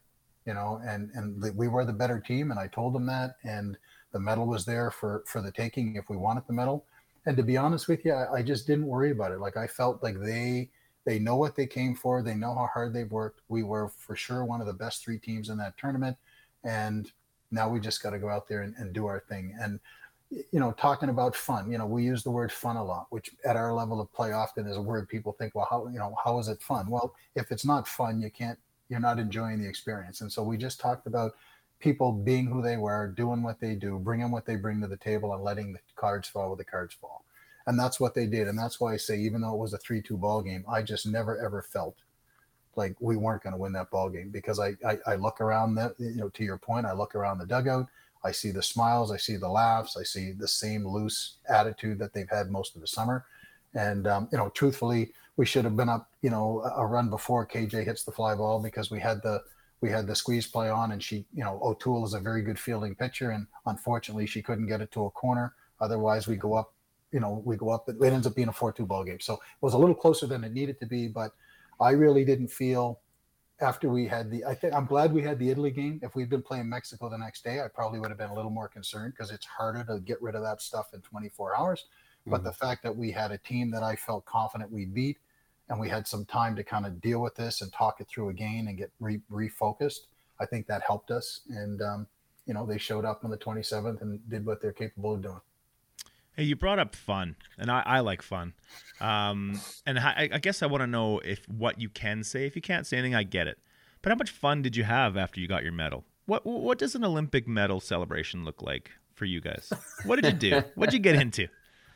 and we were the better team. And I told them that, and the medal was there for the taking if we wanted the medal. And to be honest with you, I just didn't worry about it. Like, I felt like they know what they came for. They know how hard they've worked. We were for sure one of the best 3 teams in that tournament. And now we just got to go out there and do our thing. And, talking about fun, we use the word fun a lot, which at our level of play often is a word people think, well, how is it fun? Well, if it's not fun, you're not enjoying the experience. And so we just talked about people being who they were, doing what they do, bringing what they bring to the table, and letting the cards fall where the cards fall. And that's what they did. And that's why I say, even though it was a 3-2 ball game, I just never, ever felt like we weren't going to win that ball game, because I look around that, to your point, I look around the dugout, I see the smiles, I see the laughs, I see the same loose attitude that they've had most of the summer. And, truthfully, we should have been up, a run before KJ hits the fly ball, because we had the squeeze play on, and she, O'Toole is a very good fielding pitcher. And unfortunately she couldn't get it to a corner. Otherwise we go up, it ends up being a 4-2 ball game. So it was a little closer than it needed to be, but I really didn't feel after we had I'm glad we had the Italy game. If we'd been playing Mexico the next day, I probably would have been a little more concerned, because it's harder to get rid of that stuff in 24 hours. But the fact that we had a team that I felt confident we beat, and we had some time to kind of deal with this and talk it through again and get refocused, I think that helped us. And, they showed up on the 27th and did what they're capable of doing. Hey, you brought up fun, and I like fun. And I guess I want to know what you can say. If you can't say anything, I get it. But how much fun did you have after you got your medal? What does an Olympic medal celebration look like for you guys? What did you do? What did you get into?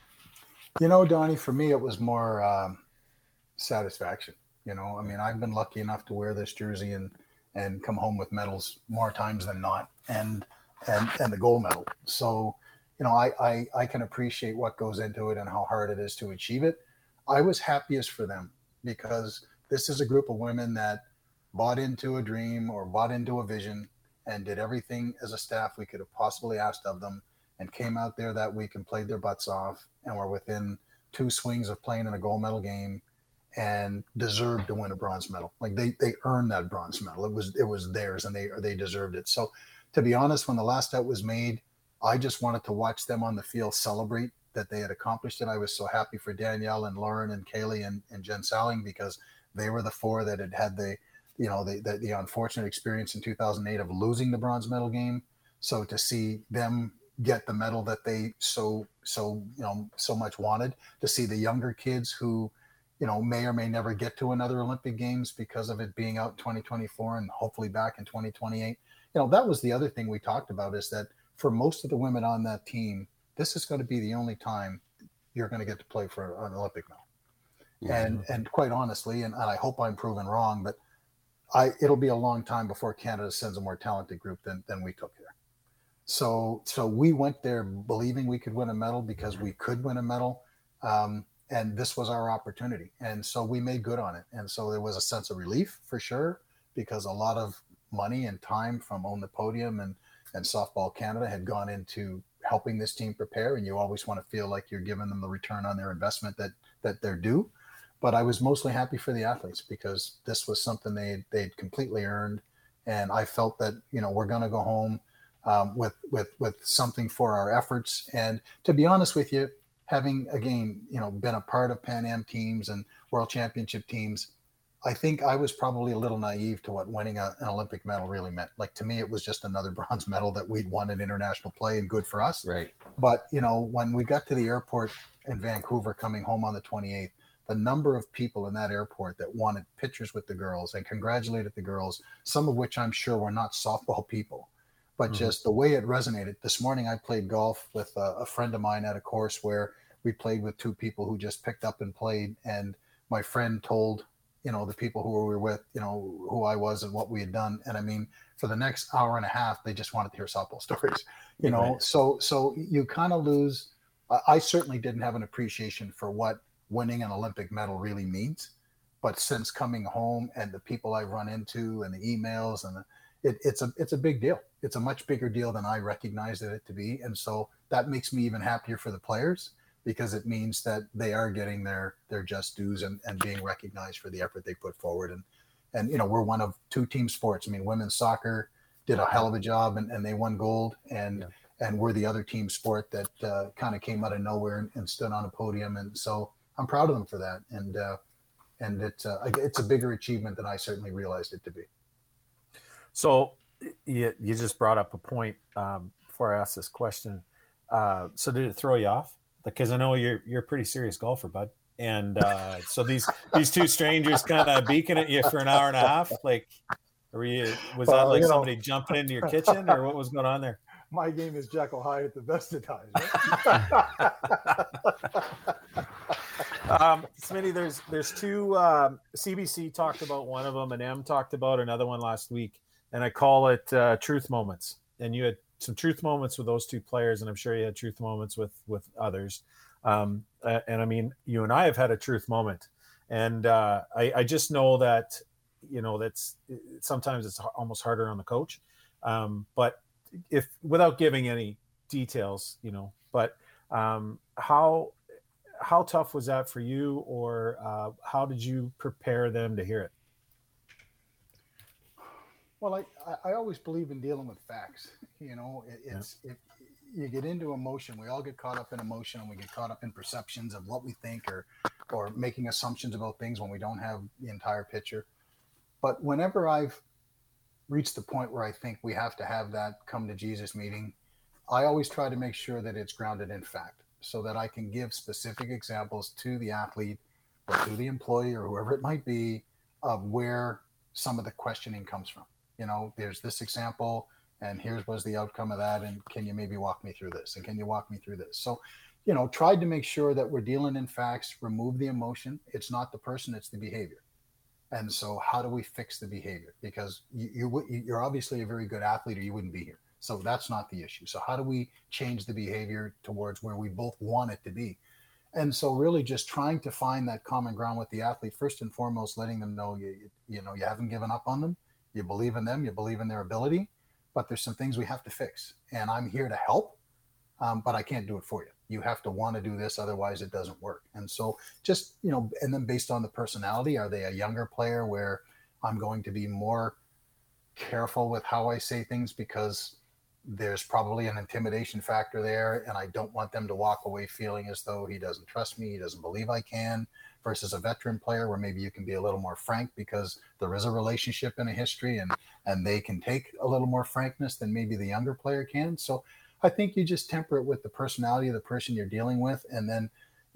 Donnie, for me, it was more satisfaction. I've been lucky enough to wear this jersey and come home with medals more times than not, and the gold medal. So, I can appreciate what goes into it and how hard it is to achieve it. I was happiest for them, because this is a group of women that bought into a dream or bought into a vision and did everything as a staff we could have possibly asked of them, and came out there that week and played their butts off, and were within 2 swings of playing in a gold medal game, and deserved to win a bronze medal. Like they earned that bronze medal. It was theirs, and they deserved it. So to be honest, when the last out was made, I just wanted to watch them on the field celebrate that they had accomplished it. I was so happy for Danielle and Lauren and Kaylee and Jen Salling, because they were the 4 that had the unfortunate experience in 2008 of losing the bronze medal game. So to see them get the medal that they so much wanted, to see the younger kids who, may or may never get to another Olympic Games because of it being out in 2024 and hopefully back in 2028. That was the other thing we talked about, is that for most of the women on that team, this is going to be the only time you're going to get to play for an Olympic medal. Mm-hmm. And quite honestly, and I hope I'm proven wrong, but it'll be a long time before Canada sends a more talented group than we took there. So we went there believing we could win a medal, because we could win a medal. And this was our opportunity. And so we made good on it. And so there was a sense of relief for sure, because a lot of money and time from Own the Podium and Softball Canada had gone into helping this team prepare. And you always want to feel like you're giving them the return on their investment that they're due. But I was mostly happy for the athletes, because this was something they'd completely earned. And I felt that, we're going to go home with something for our efforts. And to be honest with you, having, again, been a part of Pan Am teams and World Championship teams, I think I was probably a little naive to what winning an Olympic medal really meant. Like, to me, it was just another bronze medal that we'd won in international play, and good for us. Right. But, when we got to the airport in Vancouver coming home on the 28th, the number of people in that airport that wanted pictures with the girls and congratulated the girls, some of which I'm sure were not softball people, but just the way it resonated. This morning I played golf with a friend of mine at a course where we played with 2 people who just picked up and played. And my friend told, the people who we were with, who I was and what we had done. And I mean, for the next hour and a half, they just wanted to hear softball stories, Right. So you kind of lose. I certainly didn't have an appreciation for what winning an Olympic medal really means. But since coming home and the people I run into and the emails and it's a big deal. It's a much bigger deal than I recognized it to be. And so that makes me even happier for the players, because it means that they are getting their just dues and being recognized for the effort they put forward. And we're one of 2 team sports. I mean, women's soccer did a hell of a job and they won gold. And we're the other team sport that kind of came out of nowhere and stood on a podium. And so I'm proud of them for that. And it's a bigger achievement than I certainly realized it to be. So you just brought up a point before I asked this question. So did it throw you off? Because I know you're a pretty serious golfer, bud. And so these 2 strangers kind of beaking at you for an hour and a half. Like, was that like somebody jumping into your kitchen, or what was going on there? My game is Jekyll Hyde at the best of times. Right? Smitty, there's 2 CBC talked about one of them, and M talked about another one last week, and I call it truth moments. And you had some truth moments with those 2 players, and I'm sure you had truth moments with others. And I mean, you and I have had a truth moment, and I just know that, that's sometimes it's almost harder on the coach. But if, without giving any details, but how tough was that for you, or how did you prepare them to hear it? Well, I always believe in dealing with facts. If you get into emotion, we all get caught up in emotion, and we get caught up in perceptions of what we think, or making assumptions about things when we don't have the entire picture. But whenever I've reached the point where I think we have to have that come to Jesus meeting, I always try to make sure that it's grounded in fact, so that I can give specific examples to the athlete or to the employee or whoever it might be of where some of the questioning comes from. There's this example, and here's was the outcome of that, and can you maybe walk me through this, and can you walk me through this? So, tried to make sure that we're dealing in facts, remove the emotion. It's not the person, it's the behavior. And so how do we fix the behavior? Because you're obviously a very good athlete, or you wouldn't be here. So that's not the issue. So how do we change the behavior towards where we both want it to be? And so really just trying to find that common ground with the athlete, first and foremost, letting them know you haven't given up on them. You believe in them, you believe in their ability, but there's some things we have to fix. And I'm here to help, but I can't do it for you. You have to want to do this, otherwise it doesn't work. And so just, and then based on the personality, are they a younger player where I'm going to be more careful with how I say things because there's probably an intimidation factor there, and I don't want them to walk away feeling as though he doesn't trust me, he doesn't believe I can, versus a veteran player where maybe you can be a little more frank because there is a relationship and a history, and they can take a little more frankness than maybe the younger player can. So I think you just temper it with the personality of the person you're dealing with, and then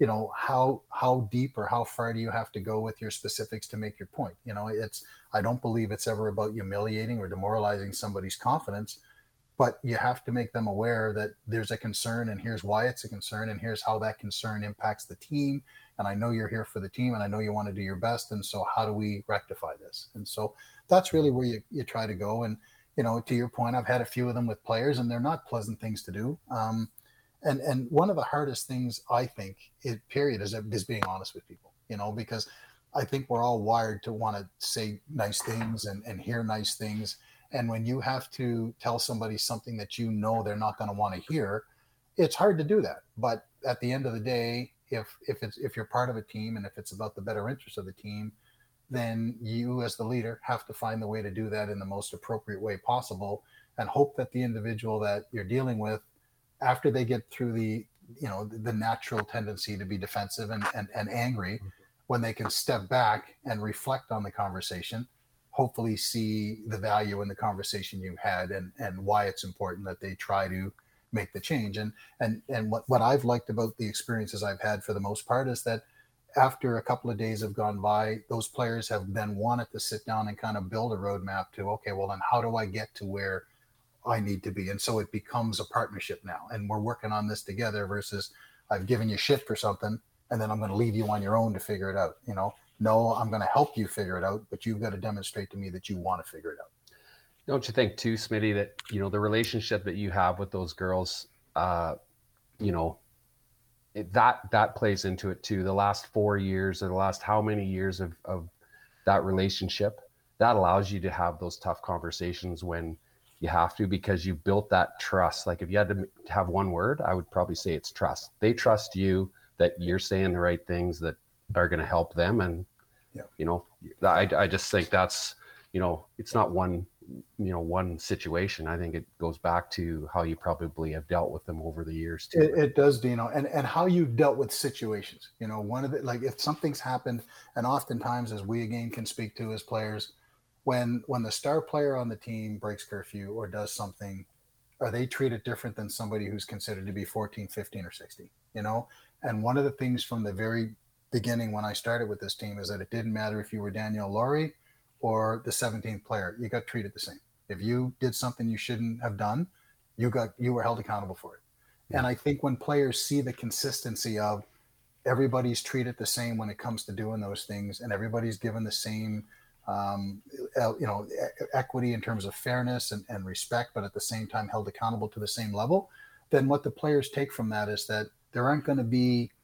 how deep or how far do you have to go with your specifics to make your point. I don't believe it's ever about humiliating or demoralizing somebody's confidence, but you have to make them aware that there's a concern, and here's why it's a concern, and here's how that concern impacts the team. And I know you're here for the team, and I know you want to do your best. And so how do we rectify this? And so that's really where you try to go. And, to your point, I've had a few of them with players, and they're not pleasant things to do. And one of the hardest things, I think, is being honest with people, because I think we're all wired to want to say nice things and hear nice things. And when you have to tell somebody something that they're not going to want to hear, it's hard to do that. But at the end of the day, if you're part of a team, and if it's about the better interest of the team, then you as the leader have to find the way to do that in the most appropriate way possible, and hope that the individual that you're dealing with, after they get through the natural tendency to be defensive and angry, when they can step back and reflect on the conversation, hopefully see the value in the conversation you had, and why it's important that they try to make the change. And what I've liked about the experiences I've had for the most part is that after a couple of days have gone by, those players have then wanted to sit down and kind of build a roadmap to, okay, well then how do I get to where I need to be? And so it becomes a partnership now, and we're working on this together, versus I've given you shit for something and then I'm going to leave you on your own to figure it out. No, I'm going to help you figure it out, but you've got to demonstrate to me that you want to figure it out. Don't you think too, Smitty, that, the relationship that you have with those girls, that plays into it too. The last 4 years, or the last how many years of that relationship, that allows you to have those tough conversations when you have to, because you built that trust. Like if you had to have one word, I would probably say it's trust. They trust you that you're saying the right things that are going to help them. And, I just think that's, it's not one situation. I think it goes back to how you probably have dealt with them over the years too. It does, Dino, and how you've dealt with situations. One of the, like if something's happened, and oftentimes, as we again can speak to as players, when the star player on the team breaks curfew or does something, are they treated different than somebody who's considered to be 14, 15, or 16? And one of the things from the very beginning when I started with this team is that it didn't matter if you were Daniel Laurie or the 17th player, you got treated the same. If you did something you shouldn't have done, you were held accountable for it. Yeah. And I think when players see the consistency of everybody's treated the same when it comes to doing those things, and everybody's given the same, equity in terms of fairness and respect, but at the same time held accountable to the same level, then what the players take from that is that there aren't going to be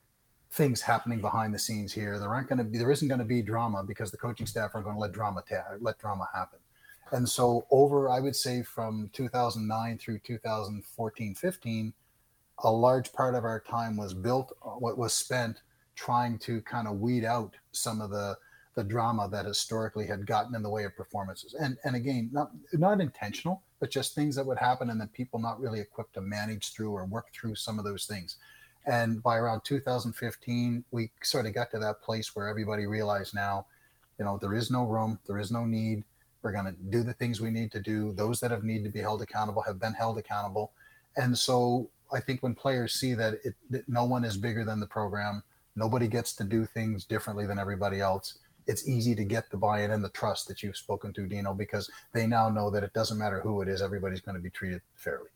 things happening behind the scenes here. There isn't going to be drama because the coaching staff aren't going to let drama happen. And so I would say from 2009 through 2014, 15, a large part of our time was spent trying to kind of weed out some of the drama that historically had gotten in the way of performances. And again, not intentional, but just things that would happen and then people not really equipped to manage through or work through some of those things. And by around 2015, we sort of got to that place where everybody realized now, there is no room, there is no need. We're going to do the things we need to do. Those that have need to be held accountable have been held accountable. And so I think when players see that no one is bigger than the program, nobody gets to do things differently than everybody else, it's easy to get the buy-in and the trust that you've spoken to, Dino, because they now know that it doesn't matter who it is, everybody's going to be treated fairly.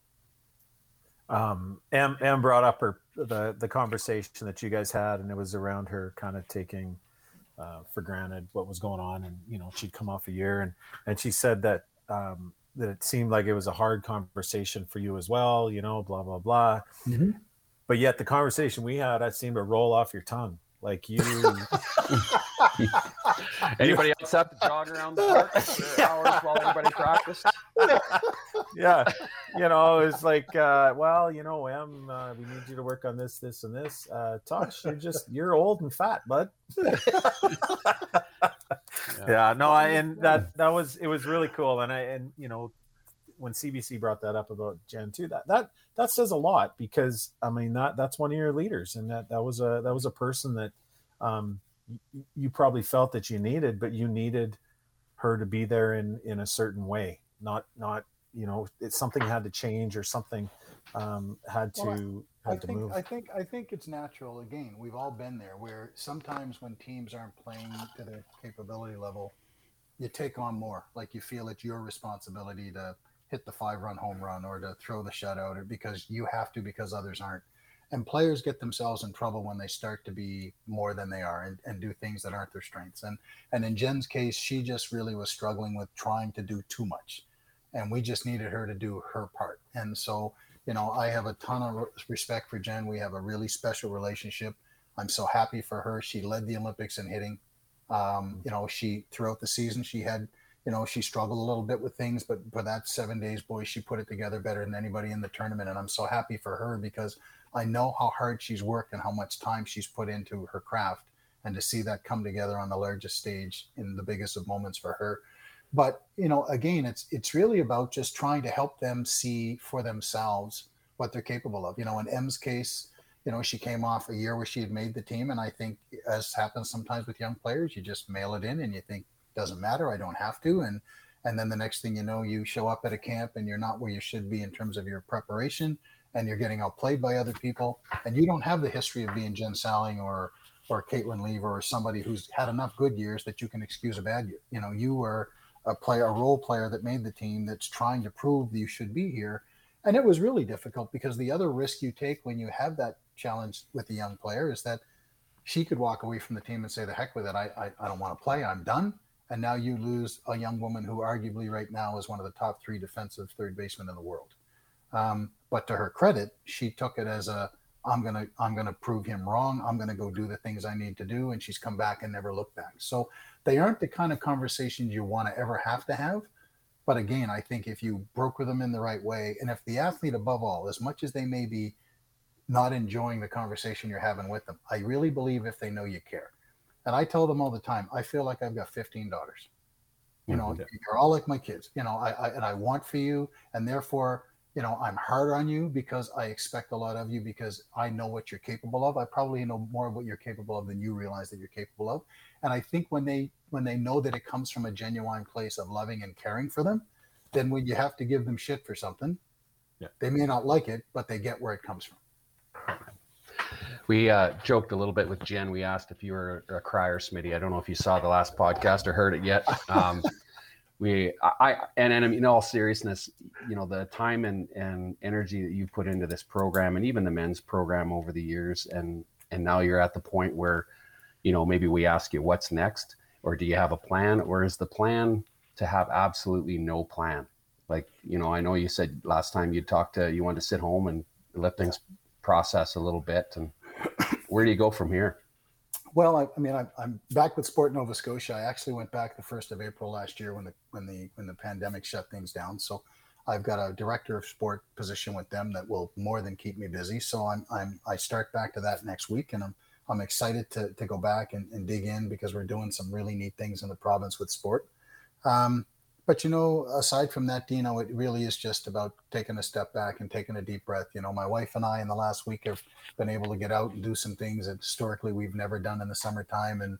Em brought up the conversation that you guys had, and it was around her kind of taking for granted what was going on, and she'd come off a year, and she said that that it seemed like it was a hard conversation for you as well, blah blah blah. Mm-hmm. But yet the conversation we had, that seemed to roll off your tongue. Like you. Anybody else have to jog around the park for hours while everybody practiced? Yeah. It's like, Em, we need you to work on this, and this. Tosh, you're old and fat, bud. Yeah. No, it was really cool. And when CBC brought that up about Jen too, that says a lot, because that's one of your leaders, and that was a person that you probably felt that you needed, but you needed her to be there in a certain way, not it's something had to change or something had to move. I think it's natural. Again, we've all been there, where sometimes when teams aren't playing to their capability level, you take on more, like you feel it's your responsibility to hit the 5-run home run or to throw the shutout, or because you have to, because others aren't. And players get themselves in trouble when they start to be more than they are and do things that aren't their strengths. And in Jen's case, she just really was struggling with trying to do too much. And we just needed her to do her part. And so, I have a ton of respect for Jen. We have a really special relationship. I'm so happy for her. She led the Olympics in hitting. She, throughout the season, she had, she struggled a little bit with things, but for that 7 days, boy, she put it together better than anybody in the tournament. And I'm so happy for her, because I know how hard she's worked and how much time she's put into her craft, and to see that come together on the largest stage in the biggest of moments for her. But, again, it's really about just trying to help them see for themselves what they're capable of. In Em's case, she came off a year where she had made the team. And I think, as happens sometimes with young players, you just mail it in and you think, doesn't matter, I don't have to. And then the next thing you know, you show up at a camp and you're not where you should be in terms of your preparation, and you're getting outplayed by other people. And you don't have the history of being Jen Salling or Caitlin Lever or somebody who's had enough good years that you can excuse a bad year. You were a role player that made the team, that's trying to prove that you should be here. And it was really difficult, because the other risk you take when you have that challenge with a young player is that she could walk away from the team and say, the heck with it, I don't want to play, I'm done. And now you lose a young woman who arguably right now is one of the top 3 defensive third basemen in the world. But to her credit, she took it as I'm gonna prove him wrong. I'm gonna go do the things I need to do, and she's come back and never looked back. So they aren't the kind of conversations you want to ever have to have. But again, I think if you broker them in the right way, and if the athlete, above all, as much as they may be not enjoying the conversation you're having with them, I really believe if they know you care. And I tell them all the time, I feel like I've got 15 daughters. You're all like my kids. I want for you, and therefore, I'm hard on you because I expect a lot of you, because I know what you're capable of. I probably know more of what you're capable of than you realize that you're capable of. And I think when they know that it comes from a genuine place of loving and caring for them, then when you have to give them shit for something, they may not like it, but they get where it comes from. We joked a little bit with Jen. We asked if you were a crier, Smitty. I don't know if you saw the last podcast or heard it yet. And in all seriousness, the time and energy that you put into this program, and even the men's program over the years, and now you're at the point where, maybe we ask you what's next, or do you have a plan, or is the plan to have absolutely no plan? Like, I know you said last time you wanted to sit home and let things process a little bit. And where do you go from here? Well, I mean, I'm back with Sport Nova Scotia. I actually went back the 1st of April last year when the pandemic shut things down. So I've got a director of sport position with them that will more than keep me busy. So I start back to that next week, and I'm excited to go back and dig in, because we're doing some really neat things in the province with sport. But, aside from that, Dino, it really is just about taking a step back and taking a deep breath. My wife and I in the last week have been able to get out and do some things that historically we've never done in the summertime. And,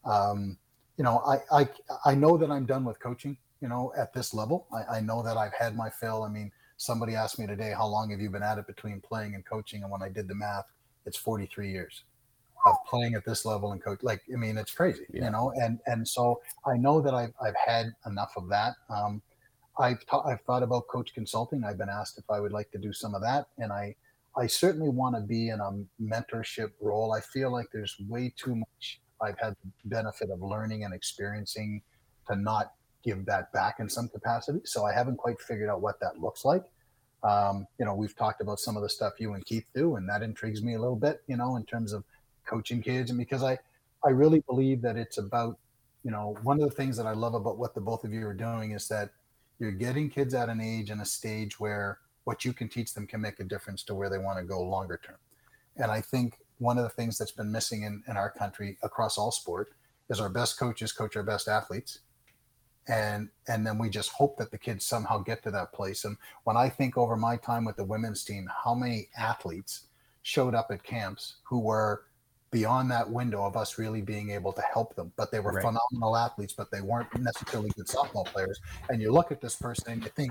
I know that I'm done with coaching, at this level. I know that I've had my fill. I mean, somebody asked me today, how long have you been at it between playing and coaching? And when I did the math, it's 43 years of playing at this level and coach. It's crazy, and so I know that I've had enough of that. I've thought about coach consulting. I've been asked if I would like to do some of that. And I certainly want to be in a mentorship role. I feel like there's way too much I've had the benefit of learning and experiencing to not give that back in some capacity. So I haven't quite figured out what that looks like. We've talked about some of the stuff you and Keith do, and that intrigues me a little bit, in terms of coaching kids. And because I really believe that it's about, one of the things that I love about what the both of you are doing is that you're getting kids at an age and a stage where what you can teach them can make a difference to where they want to go longer term. And I think one of the things that's been missing in our country across all sport is our best coaches coach our best athletes. And then we just hope that the kids somehow get to that place. And when I think over my time with the women's team, how many athletes showed up at camps who were beyond that window of us really being able to help them, but they were phenomenal athletes, but they weren't necessarily good softball players. And you look at this person and you think,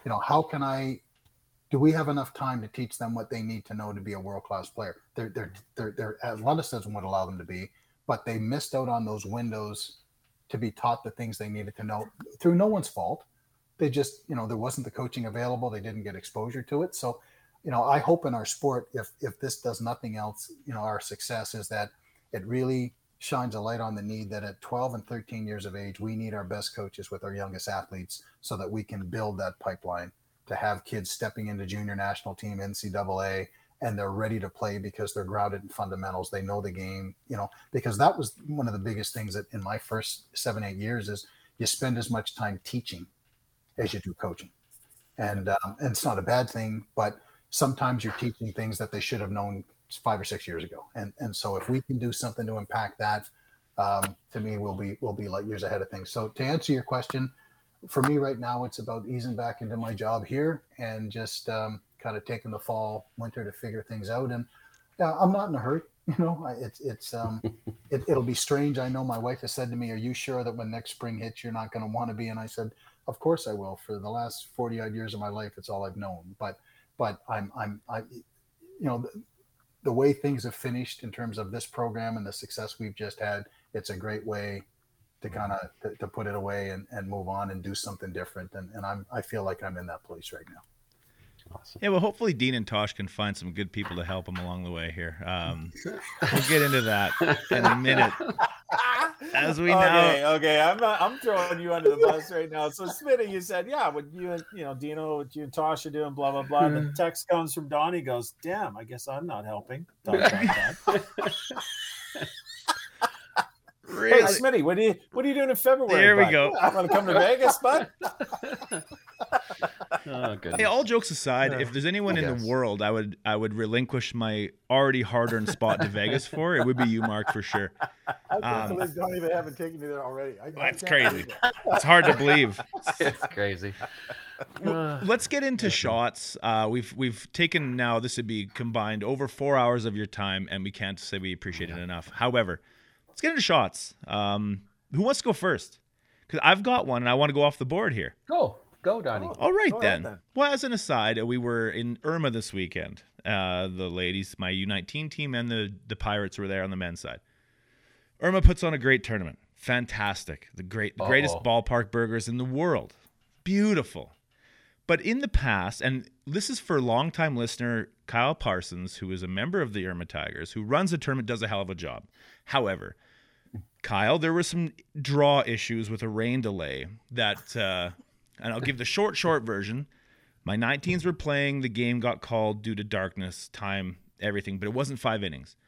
do we have enough time to teach them what they need to know to be a world-class player? Their athleticism would allow them to be, but they missed out on those windows to be taught the things they needed to know through no one's fault. They just, there wasn't the coaching available. They didn't get exposure to it. So, I hope in our sport, if this does nothing else, our success is that it really shines a light on the need that at 12 and 13 years of age, we need our best coaches with our youngest athletes so that we can build that pipeline to have kids stepping into junior national team, NCAA, and they're ready to play because they're grounded in fundamentals. They know the game, because that was one of the biggest things that in my first 7-8 years is you spend as much time teaching as you do coaching. And it's not a bad thing, but sometimes you're teaching things that they should have known 5 or 6 years ago. And so if we can do something to impact that, to me, we'll be light years ahead of things. So to answer your question, for me right now, it's about easing back into my job here and just kind of taking the fall, winter to figure things out. And I'm not in a hurry. It'll be strange. I know my wife has said to me, are you sure that when next spring hits, you're not going to want to be? And I said, of course I will. For the last 40 odd years of my life, it's all I've known. But the way things have finished in terms of this program and the success we've just had, it's a great way to kind of to put it away and move on and do something different. And I feel like I'm in that place right now. Awesome. Yeah, well, hopefully Dean and Tosh can find some good people to help them along the way here. We'll get into that in a minute. As we know, okay, I'm throwing you under the bus right now. So, Smitty, you said, yeah, what you and Dino, what you and Tosh are doing, blah blah blah. And the text comes from Donnie, goes, damn, I guess I'm not helping. Really? Hey, Smitty, what are you doing in February? There we go. I'm going to come to Vegas, bud. Oh, goodness. Hey, all jokes aside, if there's anyone in the world I would relinquish my already hard-earned spot to Vegas for, it would be you, Mark, for sure. I don't even have taken you there already. That's crazy. It's hard to believe. It's crazy. Let's get into shots. We've taken now, this would be combined over 4 hours of your time, and we can't say we appreciate it enough. However, let's get into shots. Who wants to go first? Because I've got one, and I want to go off the board here. Go, Donnie. All right, then. Well, as an aside, we were in Irma this weekend. The ladies, my U19 team, and the Pirates were there on the men's side. Irma puts on a great tournament. Fantastic. The greatest ballpark burgers in the world. Beautiful. But in the past, and this is for longtime listener Kyle Parsons, who is a member of the Irma Tigers, who runs the tournament, does a hell of a job. However, Kyle, there were some draw issues with a rain delay that, and I'll give the short version. My 19s were playing. The game got called due to darkness, time, everything, but it wasn't 5 innings.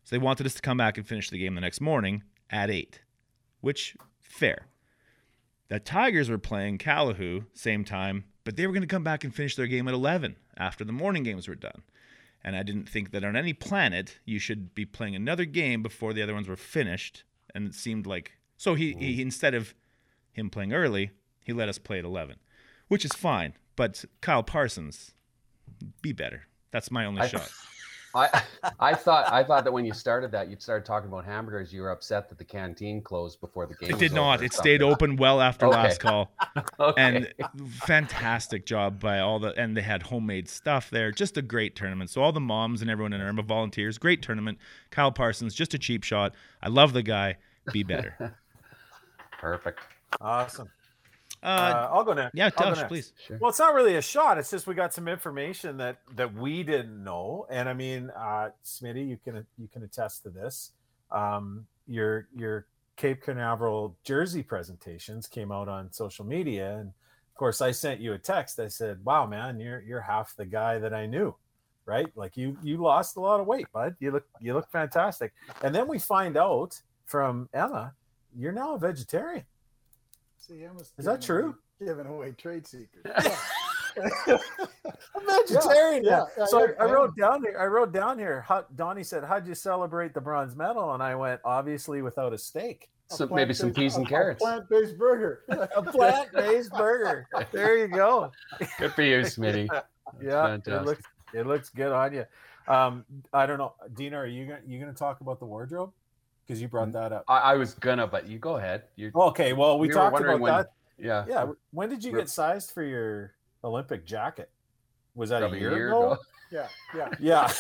So they wanted us to come back and finish the game the next morning at 8, which, fair. The Tigers were playing Calahoo, same time, but they were going to come back and finish their game at 11 after the morning games were done. And I didn't think that on any planet you should be playing another game before the other ones were finished. And it seemed like... So he instead of him playing early, he let us play at 11, which is fine. But Kyle Parsons, be better. That's my only shot. I thought that when you started that, you'd started talking about hamburgers. You were upset that the canteen closed before the game. It did not. It stayed open well after last call. Okay. And fantastic job by and they had homemade stuff there. Just a great tournament. So all the moms and everyone in Irma, volunteers, great tournament. Kyle Parsons, just a cheap shot. I love the guy. Be better. Perfect. Awesome. I'll go next. Yeah, Tosh, please. Sure. Well, it's not really a shot. It's just we got some information that we didn't know, and I mean, Smitty, you can attest to this. Your Cape Canaveral jersey presentations came out on social media, and of course, I sent you a text. I said, "Wow, man, you're half the guy that I knew." Right? Like you lost a lot of weight, bud. You look fantastic. And then we find out from Emma, you're now a vegetarian. See, is that true? Giving away trade secrets. I'm vegetarian. Yeah. So I wrote down here. Donnie said, "How'd you celebrate the bronze medal?" And I went, "Obviously, without a steak. So maybe some peas and carrots. A plant-based burger. A plant-based burger. There you go. Good for you, Smitty. Yeah, it looks good on you. I don't know, Dina, are you gonna talk about the wardrobe? Because you brought that up. I was gonna, but you go ahead. Okay, well, we talked about that. Yeah. When did you get sized for your Olympic jacket? Was that Probably a year ago? Yeah.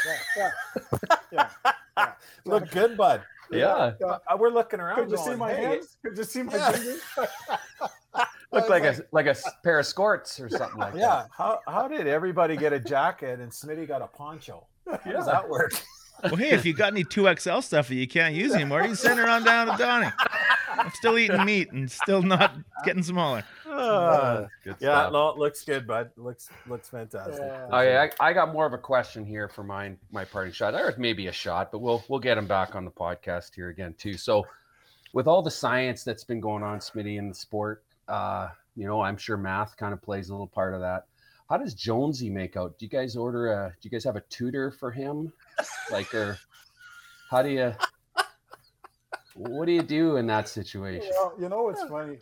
Look good, bud. Yeah. We're looking around. Could you see my hands? Could you see my fingers? Looked like a pair of skirts or something like that. Yeah. How did everybody get a jacket and Smitty got a poncho? How does that work? Well, hey, if you got any 2XL stuff that you can't use anymore, you send her on down to Donnie. I'm still eating meat and still not getting smaller. Good stuff. No, it looks good, bud. Looks fantastic. Yeah. I got more of a question here for my parting shot. Or maybe a shot, but we'll get him back on the podcast here again too. So, with all the science that's been going on, Smitty, in the sport, I'm sure math kind of plays a little part of that. How does Jonesy make out? Do you guys have a tutor for him? Or how do you? What do you do in that situation? Well, it's funny.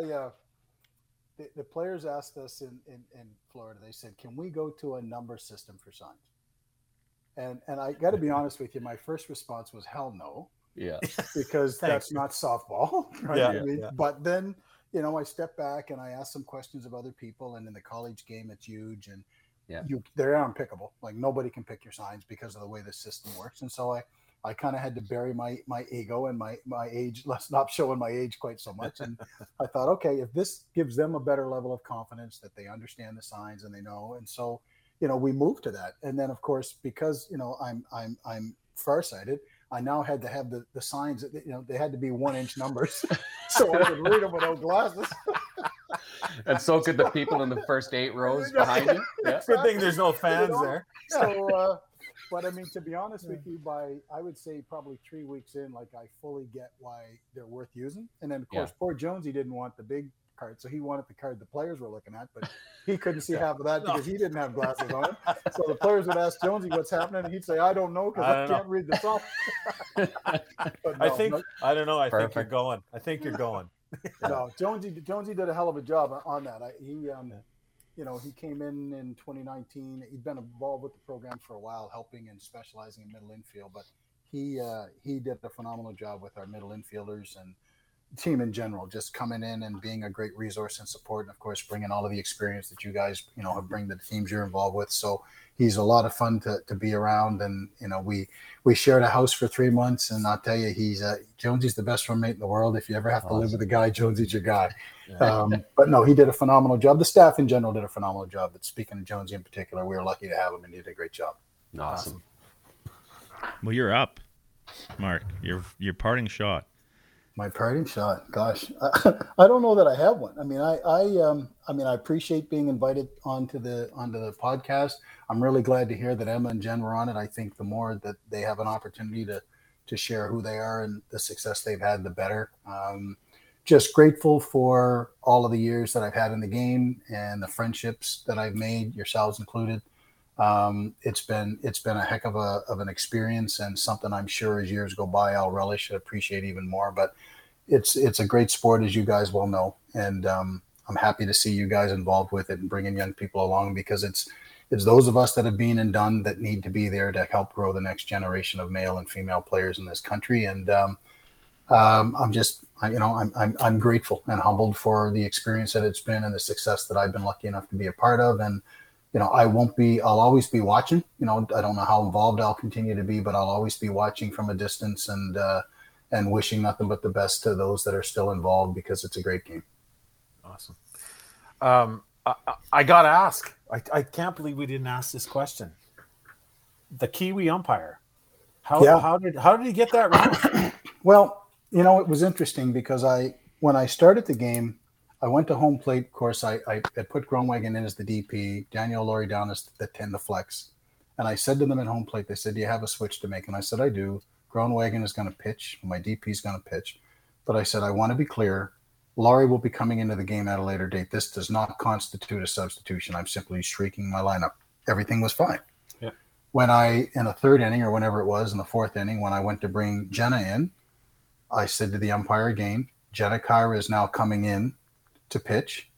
The players asked us in Florida. They said, "Can we go to a number system for signs?" And I got to be honest with you. My first response was, "Hell no." Yeah. Because that's not softball, right? Yeah. But then, I stepped back and I asked some questions of other people. And in the college game, it's huge, and they're unpickable. Like nobody can pick your signs because of the way the system works. And so I kind of had to bury my ego and my age. Let's not showing my age quite so much. And I thought, okay, if this gives them a better level of confidence that they understand the signs and they know, and so we moved to that. And then of course, because I'm farsighted, I now had to have the signs. They had to be 1-inch numbers, so I could read them without glasses. And so could the people in the first 8 rows behind you. Yeah. Good thing there's no fans there. So. But I mean, to be honest with you, I would say probably 3 weeks in, I fully get why they're worth using. And then of course, poor Jonesy didn't want the big card, so he wanted the card the players were looking at, but he couldn't see half of that because he didn't have glasses on. So the players would ask Jonesy what's happening, and he'd say, "I don't know because I can't read the song." I don't know. I think you're going. No, Jonesy did a hell of a job on that. He came in 2019. He'd been involved with the program for a while, helping and specializing in middle infield. But he did a phenomenal job with our middle infielders and team in general, just coming in and being a great resource and support. And of course, bringing all of the experience that you guys, have bring to the teams you're involved with. So he's a lot of fun to be around. And, we shared a house for 3 months, and I'll tell you, Jonesy's the best roommate in the world. If you ever have to live with a guy, Jonesy's your guy. Yeah. But no, he did a phenomenal job. The staff in general did a phenomenal job. But speaking of Jonesy in particular, we were lucky to have him, and he did a great job. Awesome. Well, you're up, Mark. Your parting shot. My parting shot. Gosh, I don't know that I have one. I mean, I appreciate being invited onto the podcast. I'm really glad to hear that Emma and Jen were on it. I think the more that they have an opportunity to share who they are and the success they've had, the better. Just grateful for all of the years that I've had in the game and the friendships that I've made, yourselves included. It's been a heck of an experience, and something I'm sure as years go by I'll relish and appreciate even more. But it's a great sport, as you guys well know, and I'm happy to see you guys involved with it and bringing young people along, because it's those of us that have been and done that need to be there to help grow the next generation of male and female players in this country. And I'm grateful and humbled for the experience that it's been and the success that I've been lucky enough to be a part of. And I'll always be watching. I don't know how involved I'll continue to be, but I'll always be watching from a distance and wishing nothing but the best to those that are still involved, because it's a great game. Awesome. I got to ask, I can't believe we didn't ask this question. The Kiwi umpire, how did he get that wrong? Well, it was interesting because when I started the game, I went to home plate. Of course, I had put Groenewegen in as the DP, Daniel Laurie down as the 10, the flex. And I said to them at home plate, they said, "Do you have a switch to make?" And I said, "I do. Groenewegen is going to pitch. My DP is going to pitch." But I said, "I want to be clear. Laurie will be coming into the game at a later date. This does not constitute a substitution. I'm simply streaking my lineup." Everything was fine. Yeah. When in the third inning or whenever it was, in the fourth inning, when I went to bring Jenna in, I said to the umpire again, "Jenna Kyra is now coming in to pitch.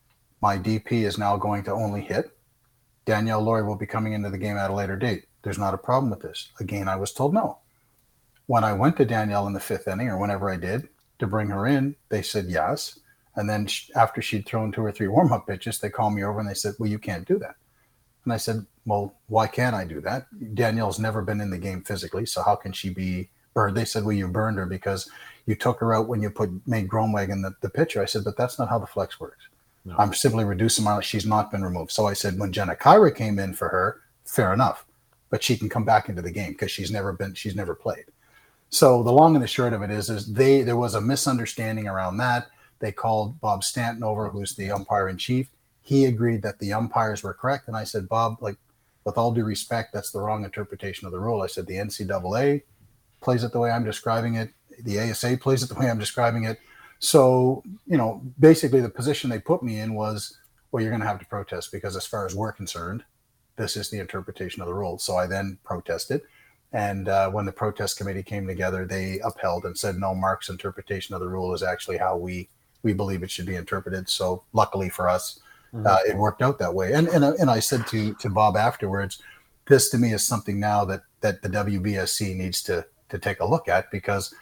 My DP is now going to only hit. Danielle Laurie will be coming into the game at a later date. There's not a problem with this." Again, I was told no. When I went to Danielle in the fifth inning, or whenever I did, to bring her in, they said yes. And then after she'd thrown 2 or 3 warm-up pitches, they called me over and they said, "Well, you can't do that." And I said, "Well, why can't I do that? Danielle's never been in the game physically, so how can she be burned?" They said, "Well, you burned her because you took her out when you made Groenewegen the pitcher." I said, "But that's not how the flex works. No. I'm simply reducing she's not been removed." So I said, when Jenna Kyra came in for her, fair enough, but she can come back into the game because she's never played. So the long and the short of it is there was a misunderstanding around that. They called Bob Stanton over, who's the umpire in chief. He agreed that the umpires were correct. And I said, "Bob, with all due respect, that's the wrong interpretation of the rule." I said, "The NCAA plays it the way I'm describing it. The ASA plays it the way I'm describing it." So, basically the position they put me in was, well, you're going to have to protest, because as far as we're concerned, this is the interpretation of the rule. So I then protested. And when the protest committee came together, they upheld and said, no, Mark's interpretation of the rule is actually how we believe it should be interpreted. So luckily for us, it worked out that way. And I said to Bob afterwards, this to me is something now that the WBSC needs to take a look at, because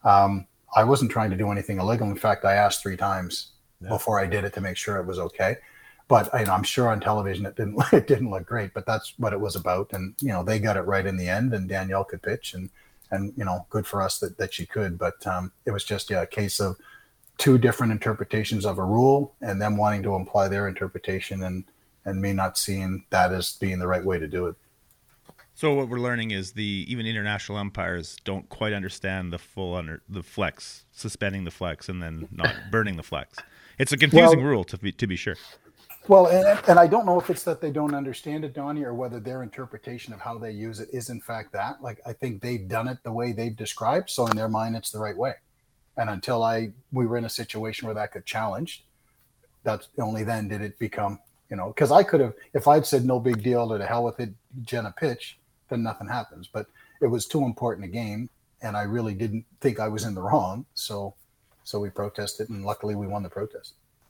I wasn't trying to do anything illegal. In fact, I asked 3 times before I did it to make sure it was okay. But I'm sure on television it didn't look great, but that's what it was about. And they got it right in the end, and Danielle could pitch, and good for us that she could. But it was just a case of 2 different interpretations of a rule, and them wanting to imply their interpretation, and me not seeing that as being the right way to do it. So what we're learning is even international umpires don't quite understand the the flex, suspending the flex and then not burning the flex. It's a confusing rule to be sure. Well, and I don't know if it's that they don't understand it, Donnie, or whether their interpretation of how they use it is in fact that. I think they've done it the way they've described, so in their mind it's the right way. And until we were in a situation where that got challenged, that's only then did it become, because I could have, if I'd said no big deal, to hell with it, Jenna pitch, then nothing happens. But it was too important a game, and I really didn't think I was in the wrong, so we protested, and luckily we won the protest.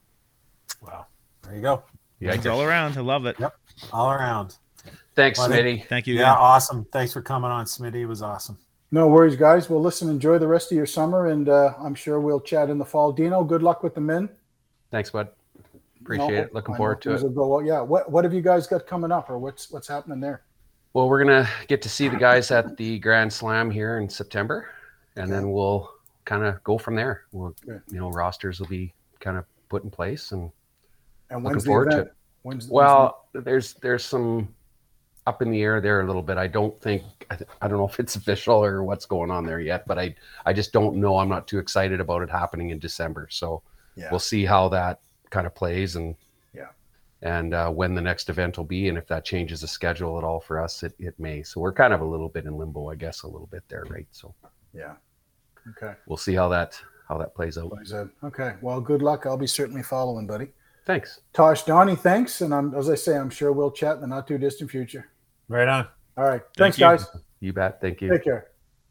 Wow. There you go. Yeah, it's all around. I love it. Yep, all around. Thanks, Smitty. Thank you. Yeah, awesome. Thanks for coming on, Smitty. It was awesome. No worries, guys. Well, listen, enjoy the rest of your summer, and I'm sure we'll chat in the fall. Dino, good luck with the men. Thanks, bud. Appreciate it. Looking forward to it. Yeah. What have you guys got coming up, or what's happening there? Well, we're gonna get to see the guys at the Grand Slam here in September, and then we'll kind of go from there. Rosters will be kind of put in place, and when's the event? there's some up in the air there a little bit. I don't know if it's official or what's going on there yet, but I just don't know. I'm not too excited about it happening in December. So we'll see how that kind of plays and when the next event will be, and if that changes the schedule at all for us, it may. So we're kind of a little bit in limbo, I guess, a little bit there, right? So okay, we'll see how that plays out. Okay, well, good luck. I'll be certainly following, buddy. Thanks, Tosh, Donnie. Thanks, and as I say, I'm sure we'll chat in the not too distant future. Right on. All right, thanks, guys. You bet. Thank you. Take care.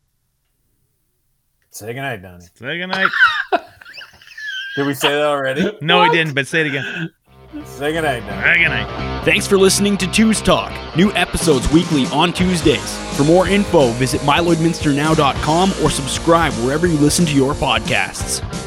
Say goodnight, Donnie. Say goodnight. Did we say that already? No, we didn't, but say it again. Say goodnight, Donnie. Say goodnight. Thanks for listening to Two's Talk. New episodes weekly on Tuesdays. For more info, visit mylloydminsternow.com or subscribe wherever you listen to your podcasts.